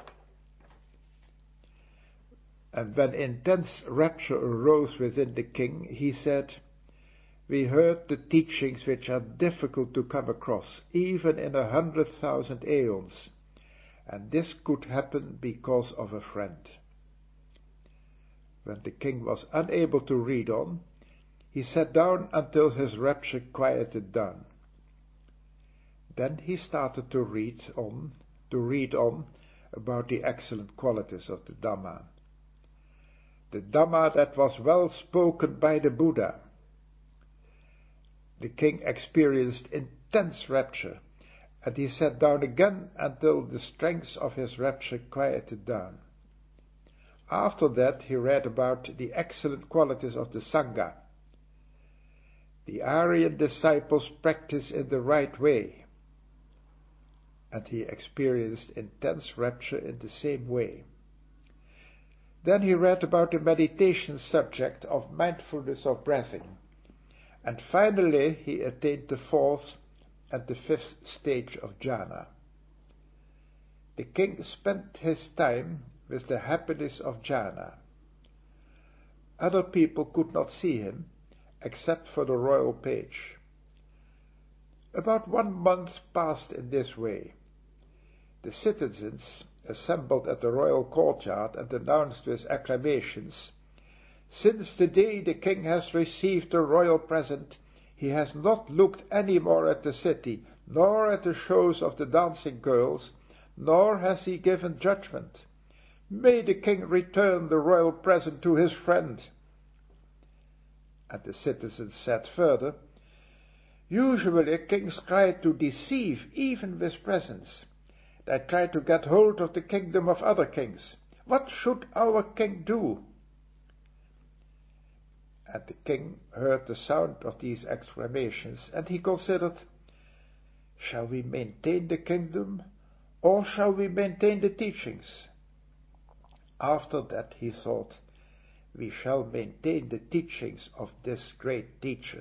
And when intense rapture arose within the king, he said, "We heard the teachings which are difficult to come across, even in 100,000 aeons, and this could happen because of a friend." When the king was unable to read on, he sat down until his rapture quieted down. Then he started to read on about the excellent qualities of the Dhamma. The Dhamma that was well spoken by the Buddha. The king experienced intense rapture, and he sat down again until the strength of his rapture quieted down. After that he read about the excellent qualities of the Sangha. The Aryan disciples practice in the right way, and he experienced intense rapture in the same way. Then he read about the meditation subject of mindfulness of breathing, and finally he attained the fourth and the fifth stage of jhana. The king spent his time with the happiness of jhana. Other people could not see him, except for the royal page. About 1 month passed in this way. The citizens assembled at the royal courtyard and announced with acclamations, "Since the day the king has received the royal present, he has not looked any more at the city, nor at the shows of the dancing girls, nor has he given judgment. May the king return the royal present to his friend." And the citizens said further, Usually kings try to deceive even with presents. They try to get hold of the kingdom of other kings. What should our king do? And the king heard the sound of these exclamations, and he considered, shall we maintain the kingdom, or shall we maintain the teachings? After that he thought, we shall maintain the teachings of this great teacher.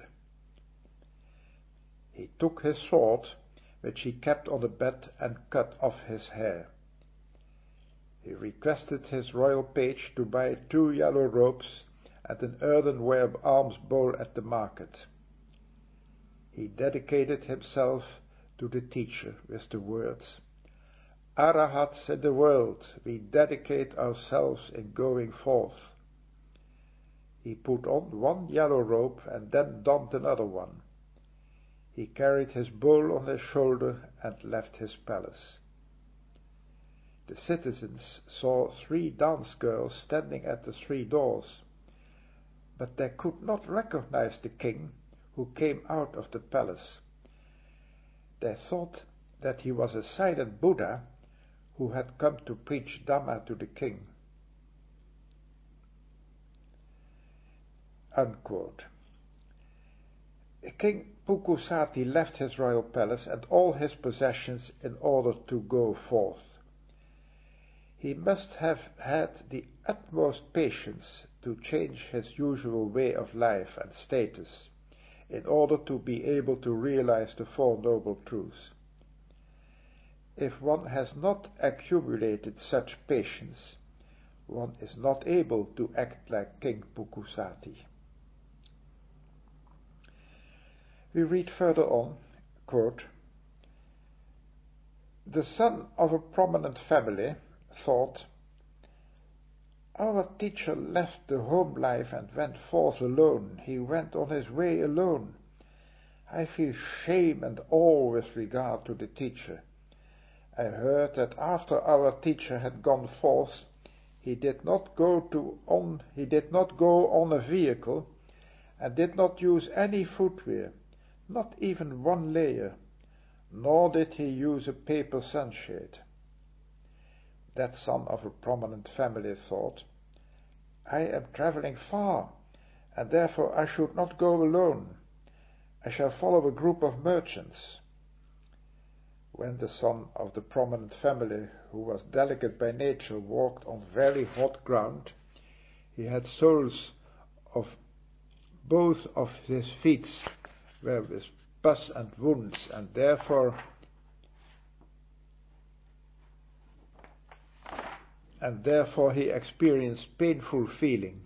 He took his sword, which he kept on the bed, and cut off his hair. He requested his royal page to buy 2 yellow robes and an earthenware alms bowl at the market. He dedicated himself to the teacher with the words, Arahats in the world, we dedicate ourselves in going forth. He put on 1 yellow robe and then donned another one. He carried his bowl on his shoulder and left his palace. The citizens saw 3 dance girls standing at the 3 doors, but they could not recognize the king who came out of the palace. They thought that he was a silent Buddha who had come to preach Dhamma to the king. Unquote. King Pukusati left his royal palace and all his possessions in order to go forth. He must have had the utmost patience to change his usual way of life and status in order to be able to realize the Four Noble Truths. If one has not accumulated such patience, one is not able to act like King Pukusati. We read further on, quote, the son of a prominent family thought, our teacher left the home life and went forth alone. He went on his way alone. I feel shame and awe with regard to the teacher. I heard that after our teacher had gone forth, he did not go on a vehicle and did not use any footwear, not even 1 layer, nor did he use a paper sunshade. That son of a prominent family thought, I am traveling far, and therefore I should not go alone. I shall follow a group of merchants. When the son of the prominent family, who was delicate by nature, walked on very hot ground, he had soles of both of his feet were with pus and wounds, and therefore he experienced painful feeling.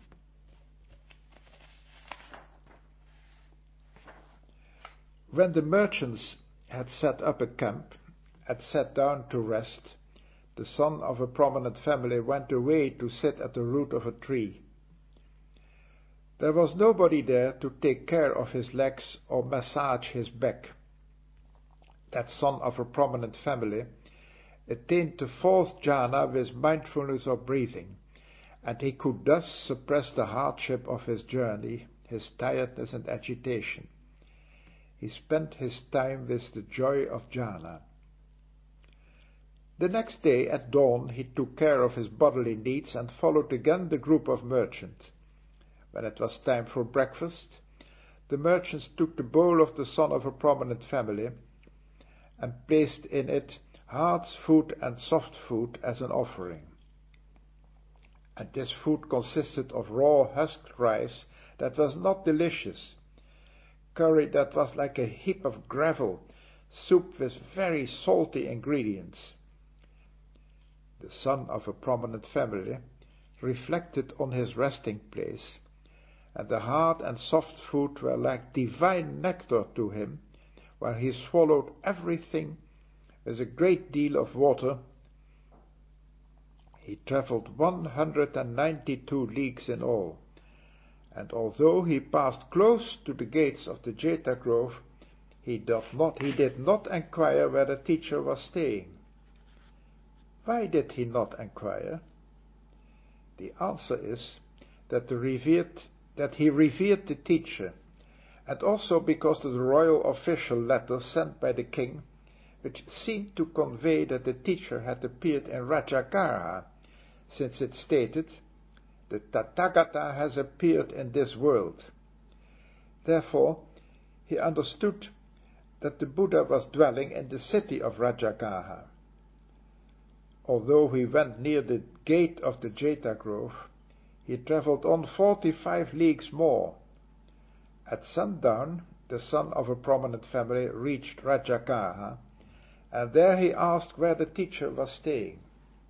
When the merchants had set up a camp and sat down to rest, the son of a prominent family went away to sit at the root of a tree. There was nobody there to take care of his legs or massage his back. That son of a prominent family attained the 4th jhana with mindfulness of breathing, and he could thus suppress the hardship of his journey, his tiredness and agitation. He spent his time with the joy of jhana. The next day at dawn he took care of his bodily needs and followed again the group of merchants. When it was time for breakfast, the merchants took the bowl of the son of a prominent family and placed in it hard food and soft food as an offering. And this food consisted of raw husked rice that was not delicious, curry that was like a heap of gravel, soup with very salty ingredients. The son of a prominent family reflected on his resting place, and the hard and soft food were like divine nectar to him, while he swallowed everything with a great deal of water. He travelled 192 leagues in all, and although he passed close to the gates of the Jeta Grove, he did not inquire where the teacher was staying. Why did he not inquire? The answer is that he revered the teacher, and also because of the royal official letter sent by the king, which seemed to convey that the teacher had appeared in Rajagaha, since it stated, "The Tathagata has appeared in this world." Therefore, he understood that the Buddha was dwelling in the city of Rajagaha. Although he went near the gate of the Jeta Grove, he travelled on 45 leagues more. At sundown, the son of a prominent family reached Rajagaha, and there he asked where the teacher was staying.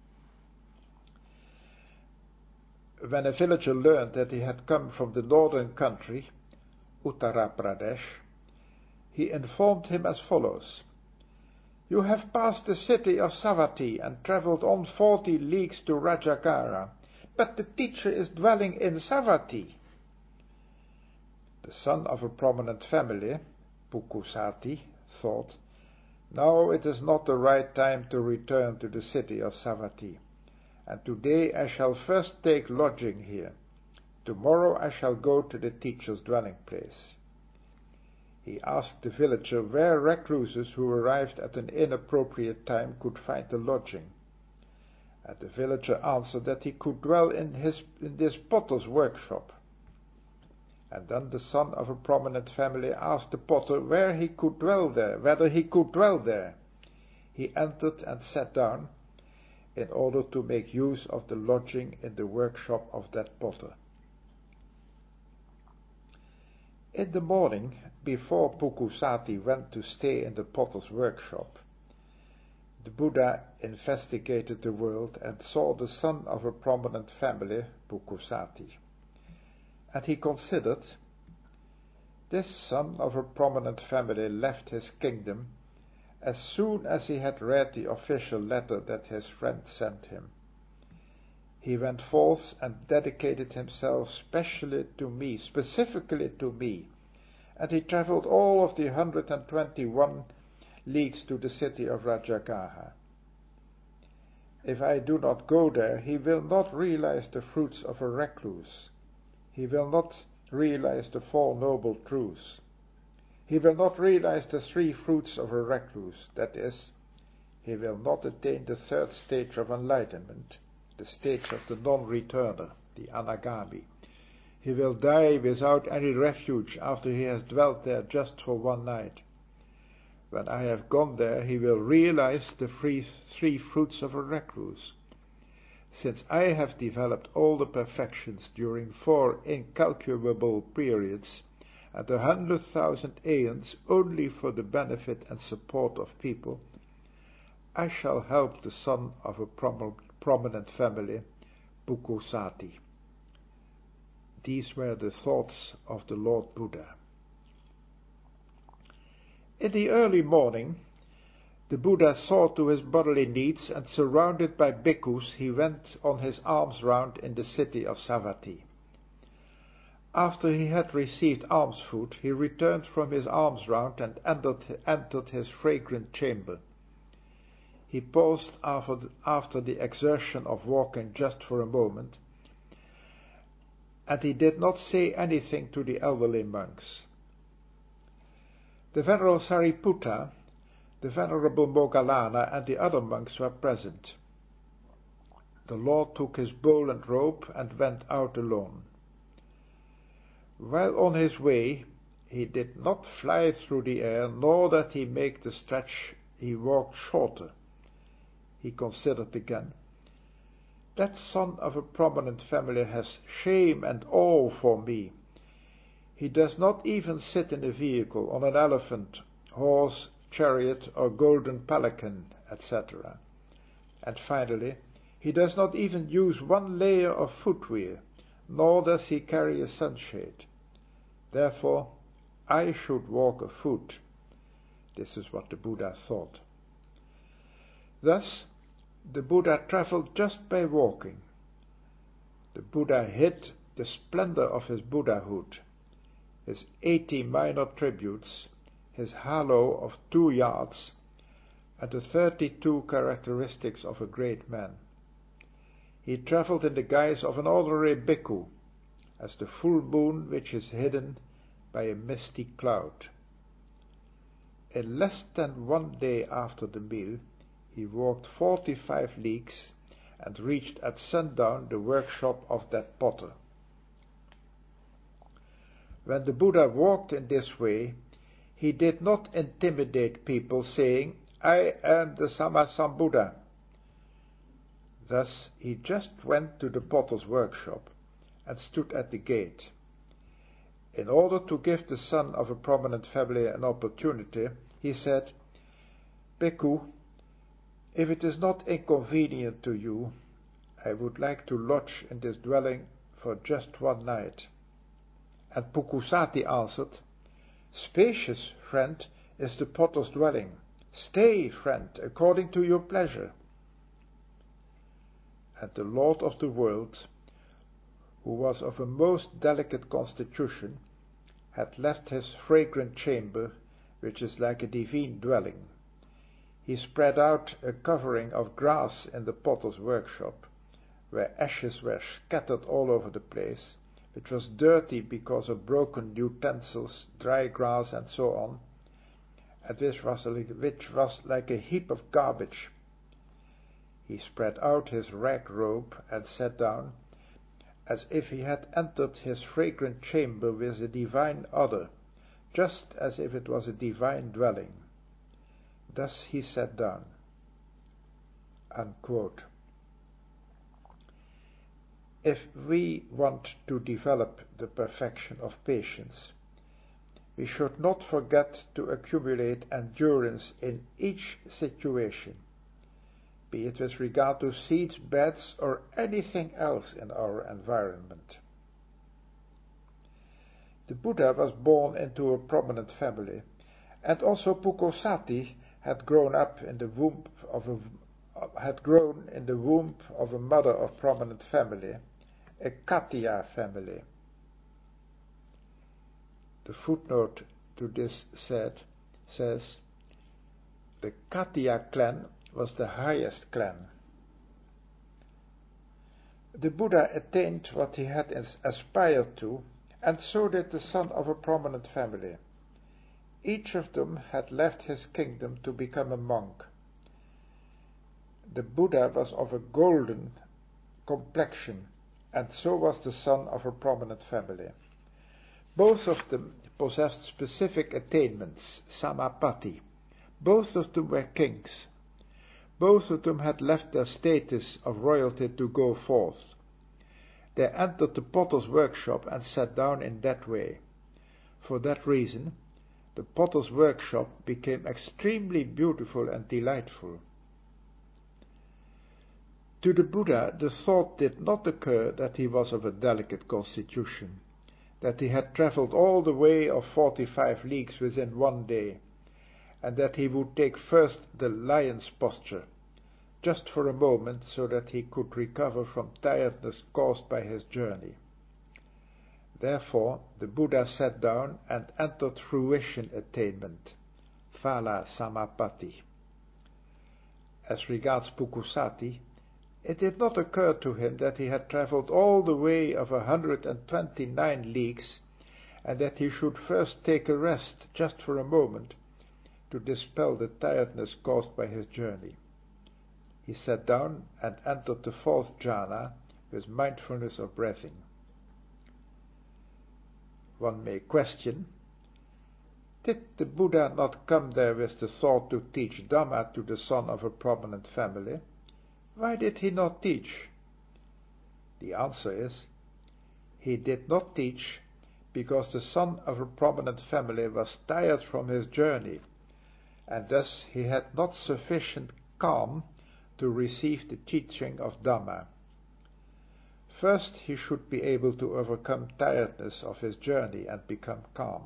When a villager learned that he had come from the northern country, Uttara Pradesh, he informed him as follows: "You have passed the city of Savatthi and travelled on 40 leagues to Rajagaha, but the teacher is dwelling in Savatthi." The son of a prominent family, Pukusati, thought, "Now it is not the right time to return to the city of Savatthi, and today I shall first take lodging here. Tomorrow I shall go to the teacher's dwelling place." He asked the villager where recluses who arrived at an inappropriate time could find a lodging, and the villager answered that he could dwell in this potter's workshop. And then the son of a prominent family asked the potter whether he could dwell there. He entered and sat down in order to make use of the lodging in the workshop of that potter. In the morning, before Pukusati went to stay in the potter's workshop, the Buddha investigated the world and saw the son of a prominent family, Pukusati. And he considered, "This son of a prominent family left his kingdom as soon as he had read the official letter that his friend sent him. He went forth and dedicated himself specifically to me, and he travelled all of the 121 leagues to the city of Rajagaha. If I do not go there, he will not realize the fruits of a recluse. He will not realize the 4 noble truths. He will not realize the 3 fruits of a recluse, that is, he will not attain the 3rd stage of enlightenment, the stage of the non-returner, the anagami. He will die without any refuge after he has dwelt there just for 1 night. When I have gone there, he will realize the 3 fruits of a recluse. Since I have developed all the perfections during 4 incalculable periods and 100,000 aeons only for the benefit and support of people, I shall help the son of a prominent family, Pukusati." These were the thoughts of the Lord Buddha. In the early morning, the Buddha saw to his bodily needs, and surrounded by bhikkhus, he went on his alms round in the city of Savatthi. After he had received alms food, he returned from his alms round and entered his fragrant chamber. He paused after the exertion of walking just for a moment, and he did not say anything to the elderly monks. The Venerable Sariputta, the Venerable Moggallana, and the other monks were present. The Lord took his bowl and robe and went out alone. While on his way, he did not fly through the air, nor did he make the stretch. He walked shorter. He considered again, "That son of a prominent family has shame and awe for me. He does not even sit in a vehicle, on an elephant, horse, chariot, or golden pelican, etc. And finally, he does not even use 1 layer of footwear, nor does he carry a sunshade. Therefore, I should walk afoot." This is what the Buddha thought. Thus, the Buddha travelled just by walking. The Buddha hid the splendor of his Buddhahood, his 80 minor tributes, his halo of 2 yards, and the 32 characteristics of a great man. He travelled in the guise of an ordinary bhikkhu, as the full moon which is hidden by a misty cloud. In less than 1 day after the meal, he walked 45 leagues and reached at sundown the workshop of that potter. When the Buddha walked in this way, he did not intimidate people, saying, "I am the Sammasambuddha." Thus he just went to the potter's workshop and stood at the gate. In order to give the son of a prominent family an opportunity, he said, "Bhikkhu, if it is not inconvenient to you, I would like to lodge in this dwelling for just 1 night." And Pukusati answered, "Spacious, friend, is the potter's dwelling. Stay, friend, according to your pleasure." And the Lord of the world, who was of a most delicate constitution, had left his fragrant chamber, which is like a divine dwelling. He spread out a covering of grass in the potter's workshop, where ashes were scattered all over the place, which was dirty because of broken utensils, dry grass, and so on, and which was like a heap of garbage. He spread out his rag robe and sat down, as if he had entered his fragrant chamber with a divine odor, just as if it was a divine dwelling. Thus he sat down. Unquote. If we want to develop the perfection of patience, we should not forget to accumulate endurance in each situation, be it with regard to seeds, beds, or anything else in our environment. The Buddha was born into a prominent family, and also Pukosati had grown in the womb of a mother of prominent family, a Katiya family. The footnote to this says, the Katiya clan was the highest clan. The Buddha attained what he had aspired to, and so did the son of a prominent family. Each of them had left his kingdom to become a monk. The Buddha was of a golden complexion, and so was the son of a prominent family. Both of them possessed specific attainments, samapatti. Both of them were kings. Both of them had left their status of royalty to go forth. They entered the potter's workshop and sat down in that way. For that reason, the potter's workshop became extremely beautiful and delightful. To the Buddha, the thought did not occur that he was of a delicate constitution, that he had traveled all the way of 45 leagues within 1 day, and that he would take first the lion's posture, just for a moment, so that he could recover from tiredness caused by his journey. Therefore, the Buddha sat down and entered fruition attainment, Phala Samapatti. As regards Pukusati, it did not occur to him that he had traveled all the way of 129 leagues, and that he should first take a rest just for a moment to dispel the tiredness caused by his journey. He sat down and entered the 4th jhana with mindfulness of breathing. One may question, did the Buddha not come there with the thought to teach Dhamma to the son of a prominent family? Why did he not teach? The answer is, he did not teach because the son of a prominent family was tired from his journey, and thus he had not sufficient calm to receive the teaching of Dhamma. First, he should be able to overcome tiredness of his journey and become calm.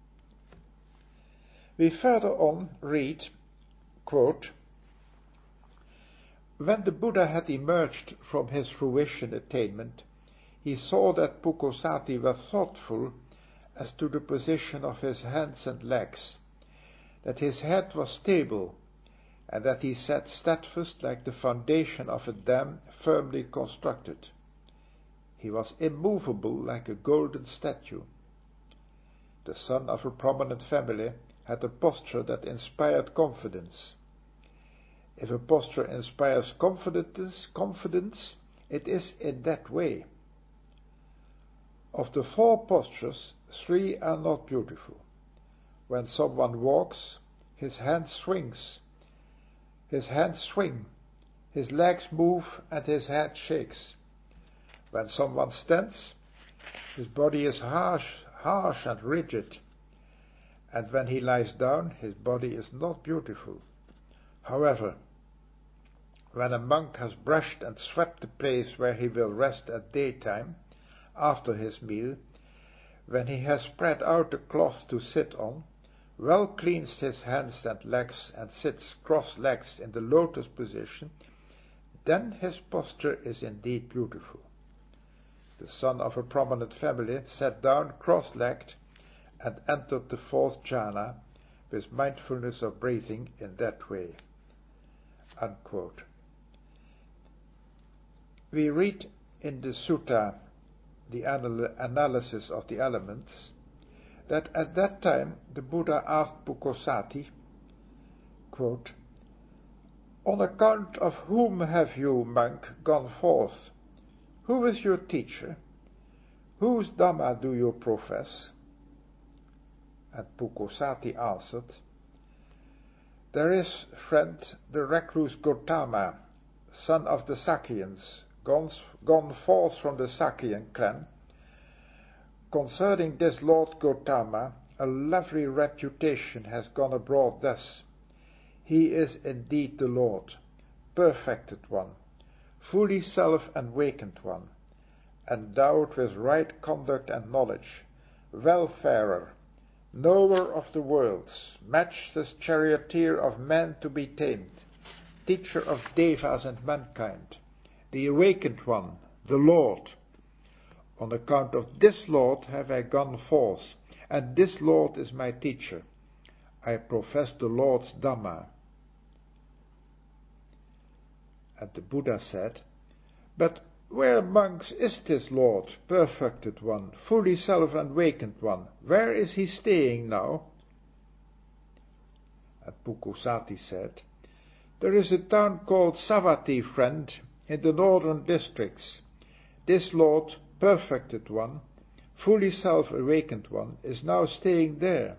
We further on read, quote, when the Buddha had emerged from his fruition attainment, he saw that Pukosati was thoughtful as to the position of his hands and legs, that his head was stable, and that he sat steadfast like the foundation of a dam firmly constructed. He was immovable like a golden statue. The son of a prominent family had a posture that inspired confidence. If a posture inspires confidence, it is in that way. Of the 4 postures, 3 are not beautiful. When someone walks, his hands swing, his legs move, and his head shakes. When someone stands, his body is harsh and rigid, and when he lies down, his body is not beautiful. However, when a monk has brushed and swept the place where he will rest at daytime, after his meal, when he has spread out the cloth to sit on, well cleansed his hands and legs, and sits cross-legged in the lotus position, then his posture is indeed beautiful. The son of a prominent family sat down cross-legged and entered the 4th jhana with mindfulness of breathing in that way. Unquote. We read in the sutta, the analysis of the elements, that at that time the Buddha asked Pukosati, quote, "On account of whom have you, monk, gone forth? Who is your teacher? Whose Dhamma do you profess?" And Pukosati answered, "There is, friend, the recluse Gotama, son of the Sakyans, gone forth from the Sakyan clan. Concerning this Lord Gotama, a lovely reputation has gone abroad thus: he is indeed the Lord, perfected one, fully self-awakened one, endowed with right conduct and knowledge, welfarer, knower of the worlds, matchless charioteer of men to be tamed, teacher of devas and mankind, the awakened one, the Lord. On account of this Lord have I gone forth, and this Lord is my teacher. I profess the Lord's Dhamma." And the Buddha said, "But where, monks, is this Lord, perfected one, fully self-awakened one? Where is he staying now?" And Pukosati said, "There is a town called Savatthi, friend, in the northern districts. This Lord, perfected one, fully self-awakened one, is now staying there."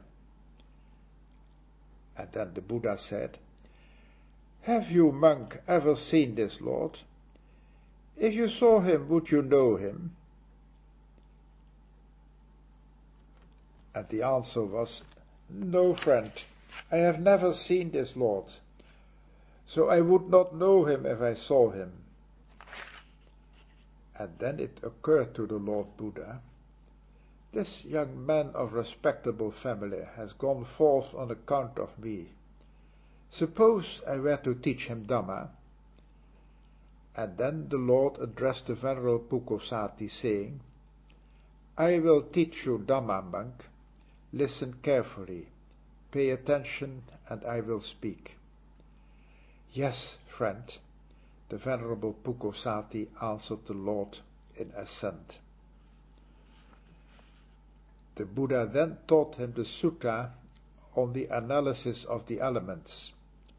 And then the Buddha said, "Have you, monk, ever seen this Lord? If you saw him, would you know him?" And the answer was, "No, friend, I have never seen this Lord, so I would not know him if I saw him." And then it occurred to the Lord Buddha, "This young man of respectable family has gone forth on account of me. Suppose I were to teach him Dhamma?" And then the Lord addressed the venerable Pukosati, saying, "I will teach you Dhamma, monk. Listen carefully, pay attention, and I will speak." "Yes, friend," the venerable Pukosati answered the Lord in assent. The Buddha then taught him the sutta on the analysis of the elements.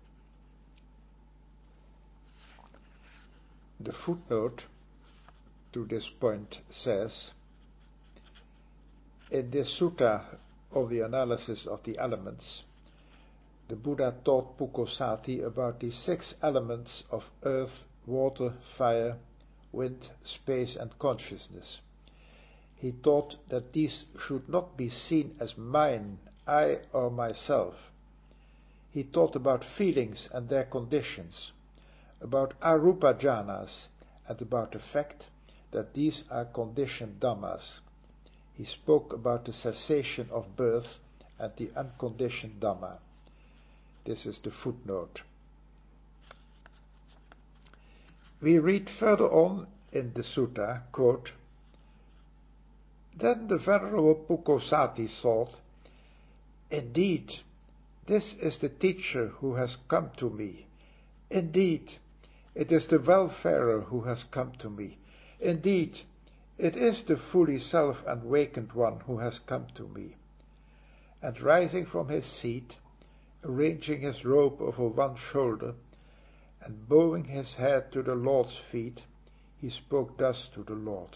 The footnote to this point says, in this sutta on the analysis of the elements, the Buddha taught Pukosati about the 6 elements of earth, water, fire, wind, space, and consciousness. He taught that these should not be seen as mine, I, or myself. He taught about feelings and their conditions, about arupa jhanas, and about the fact that these are conditioned dhammas. He spoke about the cessation of birth and the unconditioned dhamma. This is the footnote. We read further on in the sutta, quote, "Then the venerable Pukosati thought, indeed, this is the teacher who has come to me. Indeed, it is the welfarer who has come to me. Indeed, it is the fully self-awakened one who has come to me. and rising from his seat, arranging his robe over one shoulder, and bowing his head to the Lord's feet, he spoke thus to the Lord.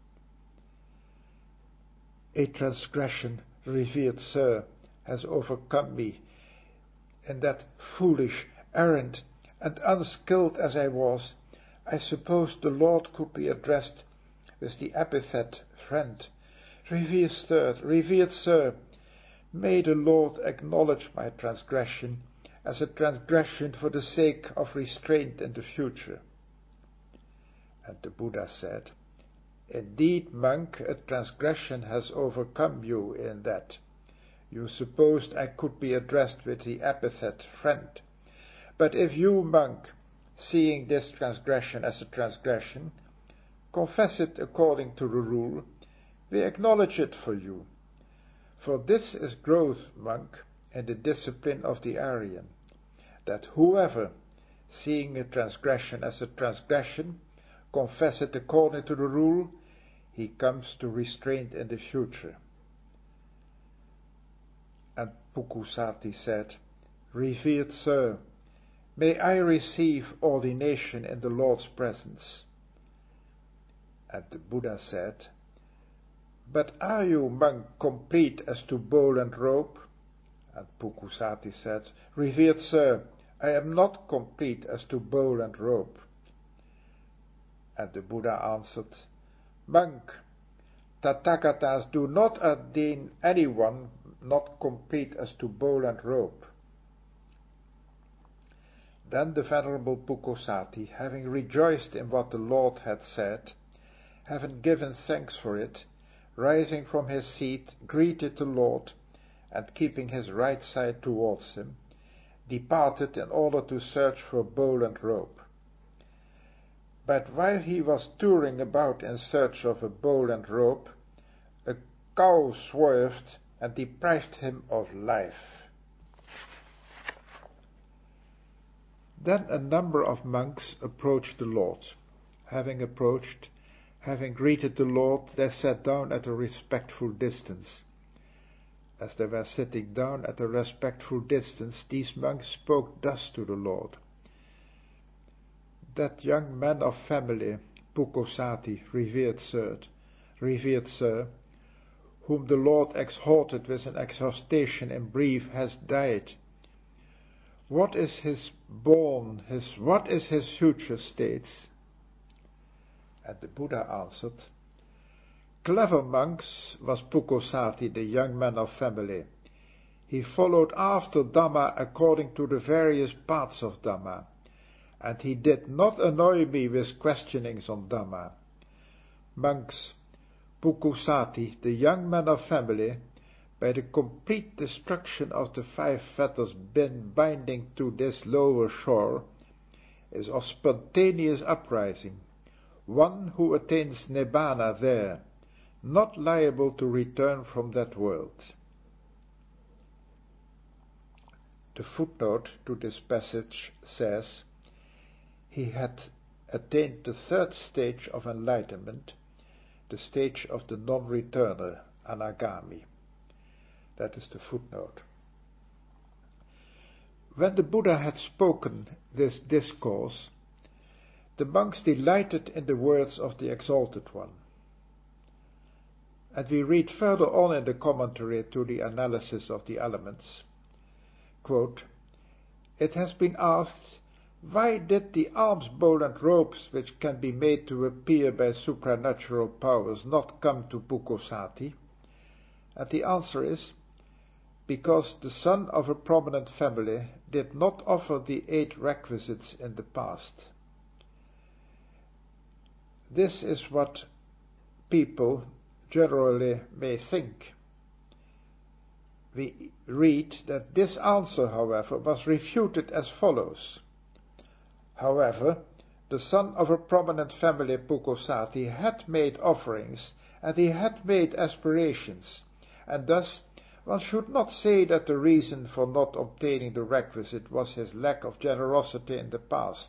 A transgression, revered Sir, has overcome me, in that foolish, errant, and unskilled as I was, I supposed the Lord could be addressed with the epithet friend. Revered Sir, may the Lord acknowledge my transgression as a transgression for the sake of restraint in the future. And the Buddha said, Indeed, monk, a transgression has overcome you in that. You supposed I could be addressed with the epithet friend. But if you, monk, seeing this transgression as a transgression, confess it according to the rule, we acknowledge it for you. For this is growth, monk, in the discipline of the Aryan, that whoever, seeing a transgression as a transgression, confess it according to the rule, he comes to restraint in the future. And Pukusati said, Revered Sir, may I receive ordination in the Lord's presence? And the Buddha said, But are you, monk, complete as to bowl and rope? And Pukusati said, Revered Sir, I am not complete as to bowl and rope. And the Buddha answered, Monk, Tathagatas do not ordain anyone not complete as to bowl and rope. Then the Venerable Pukusati, having rejoiced in what the Lord had said, having given thanks for it, rising from his seat, greeted the Lord, and keeping his right side towards him, departed in order to search for bowl and rope. But while he was touring about in search of a bowl and rope, a cow swerved and deprived him of life. Then a number of monks approached the Lord. Having approached, having greeted the Lord, they sat down at a respectful distance. As they were sitting down at a respectful distance, these monks spoke thus to the Lord. That young man of family, Pukusati, revered Sir, whom the Lord exhorted with an exhortation in brief, has died. What is his future states? And the Buddha answered, Clever monks was Pukusati, the young man of family. He followed after Dhamma according to the various paths of Dhamma, and he did not annoy me with questionings on Dhamma. Monks, Pukusati, the young man of family, by the complete destruction of the 5 fetters binding to this lower shore, is of spontaneous uprising, one who attains Nibbana there, not liable to return from that world. The footnote to this passage says, he had attained the 3rd stage of enlightenment, the stage of the non-returner, Anagami. That is the footnote. When the Buddha had spoken this discourse, the monks delighted in the words of the Exalted One. And we read further on in the commentary to the analysis of the elements, quote, It has been asked, why did the alms bowl and ropes which can be made to appear by supernatural powers not come to Pukusati? And the answer is, because the son of a prominent family did not offer the 8 requisites in the past. This is what people generally may think. We read that this answer, however, was refuted as follows. However, the son of a prominent family, Pukusati, had made offerings, and he had made aspirations, and thus one should not say that the reason for not obtaining the requisite was his lack of generosity in the past.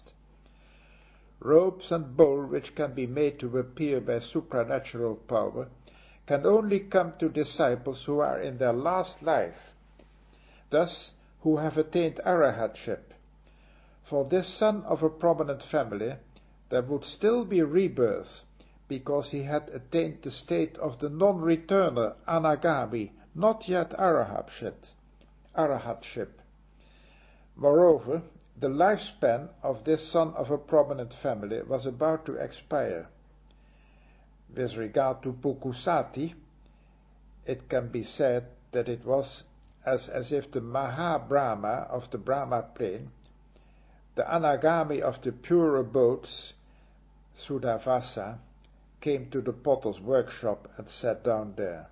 Ropes and bowl which can be made to appear by supernatural power can only come to disciples who are in their last life, thus who have attained arahatship. For this son of a prominent family, there would still be rebirth, because he had attained the state of the non-returner, anagami, not yet arahatship. Moreover, the lifespan of this son of a prominent family was about to expire. With regard to Pukusati, it can be said that it was as if the Mahabrahma of the Brahma plane, the Anagami of the pure abodes, Sudavasa, came to the potter's workshop and sat down there.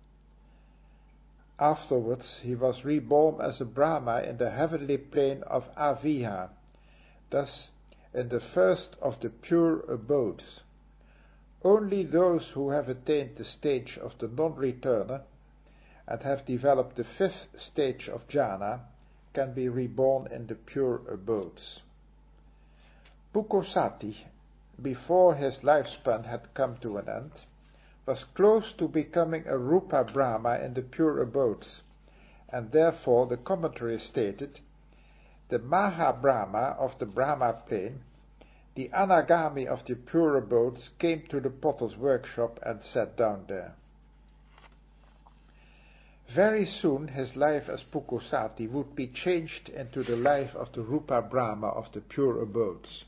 Afterwards he was reborn as a Brahma in the heavenly plane of Aviha, thus in the first of the pure abodes. Only those who have attained the stage of the non-returner and have developed the fifth stage of jhana can be reborn in the pure abodes. Pukosati, before his lifespan had come to an end, was close to becoming a Rupa Brahma in the pure abodes, and therefore the commentary stated, the Mahabrahma of the Brahma plane, the Anagami of the pure abodes, came to the potter's workshop and sat down there. Very soon his life as Pukosati would be changed into the life of the Rupa Brahma of the pure abodes.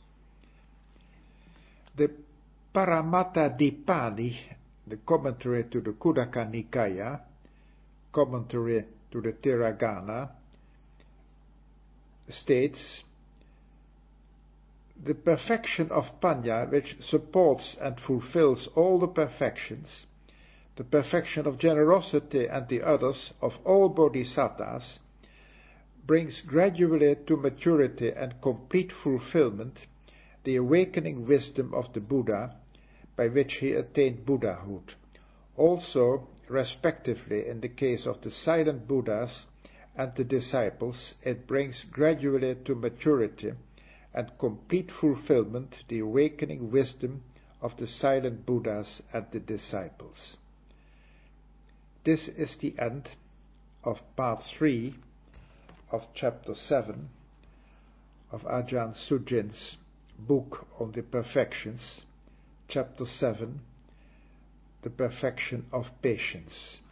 The Paramattadipani, the commentary to the Khuddaka Nikaya, commentary to the Tiragana, states, the perfection of Panya, which supports and fulfills all the perfections, the perfection of generosity and the others of all bodhisattvas, brings gradually to maturity and complete fulfillment the awakening wisdom of the Buddha, by which he attained Buddhahood. Also, respectively, in the case of the silent Buddhas and the disciples, it brings gradually to maturity and complete fulfillment the awakening wisdom of the silent Buddhas and the disciples. This is the end of part 3 of chapter 7 of Ajahn Sujin's book on the perfections, chapter 7, the perfection of patience.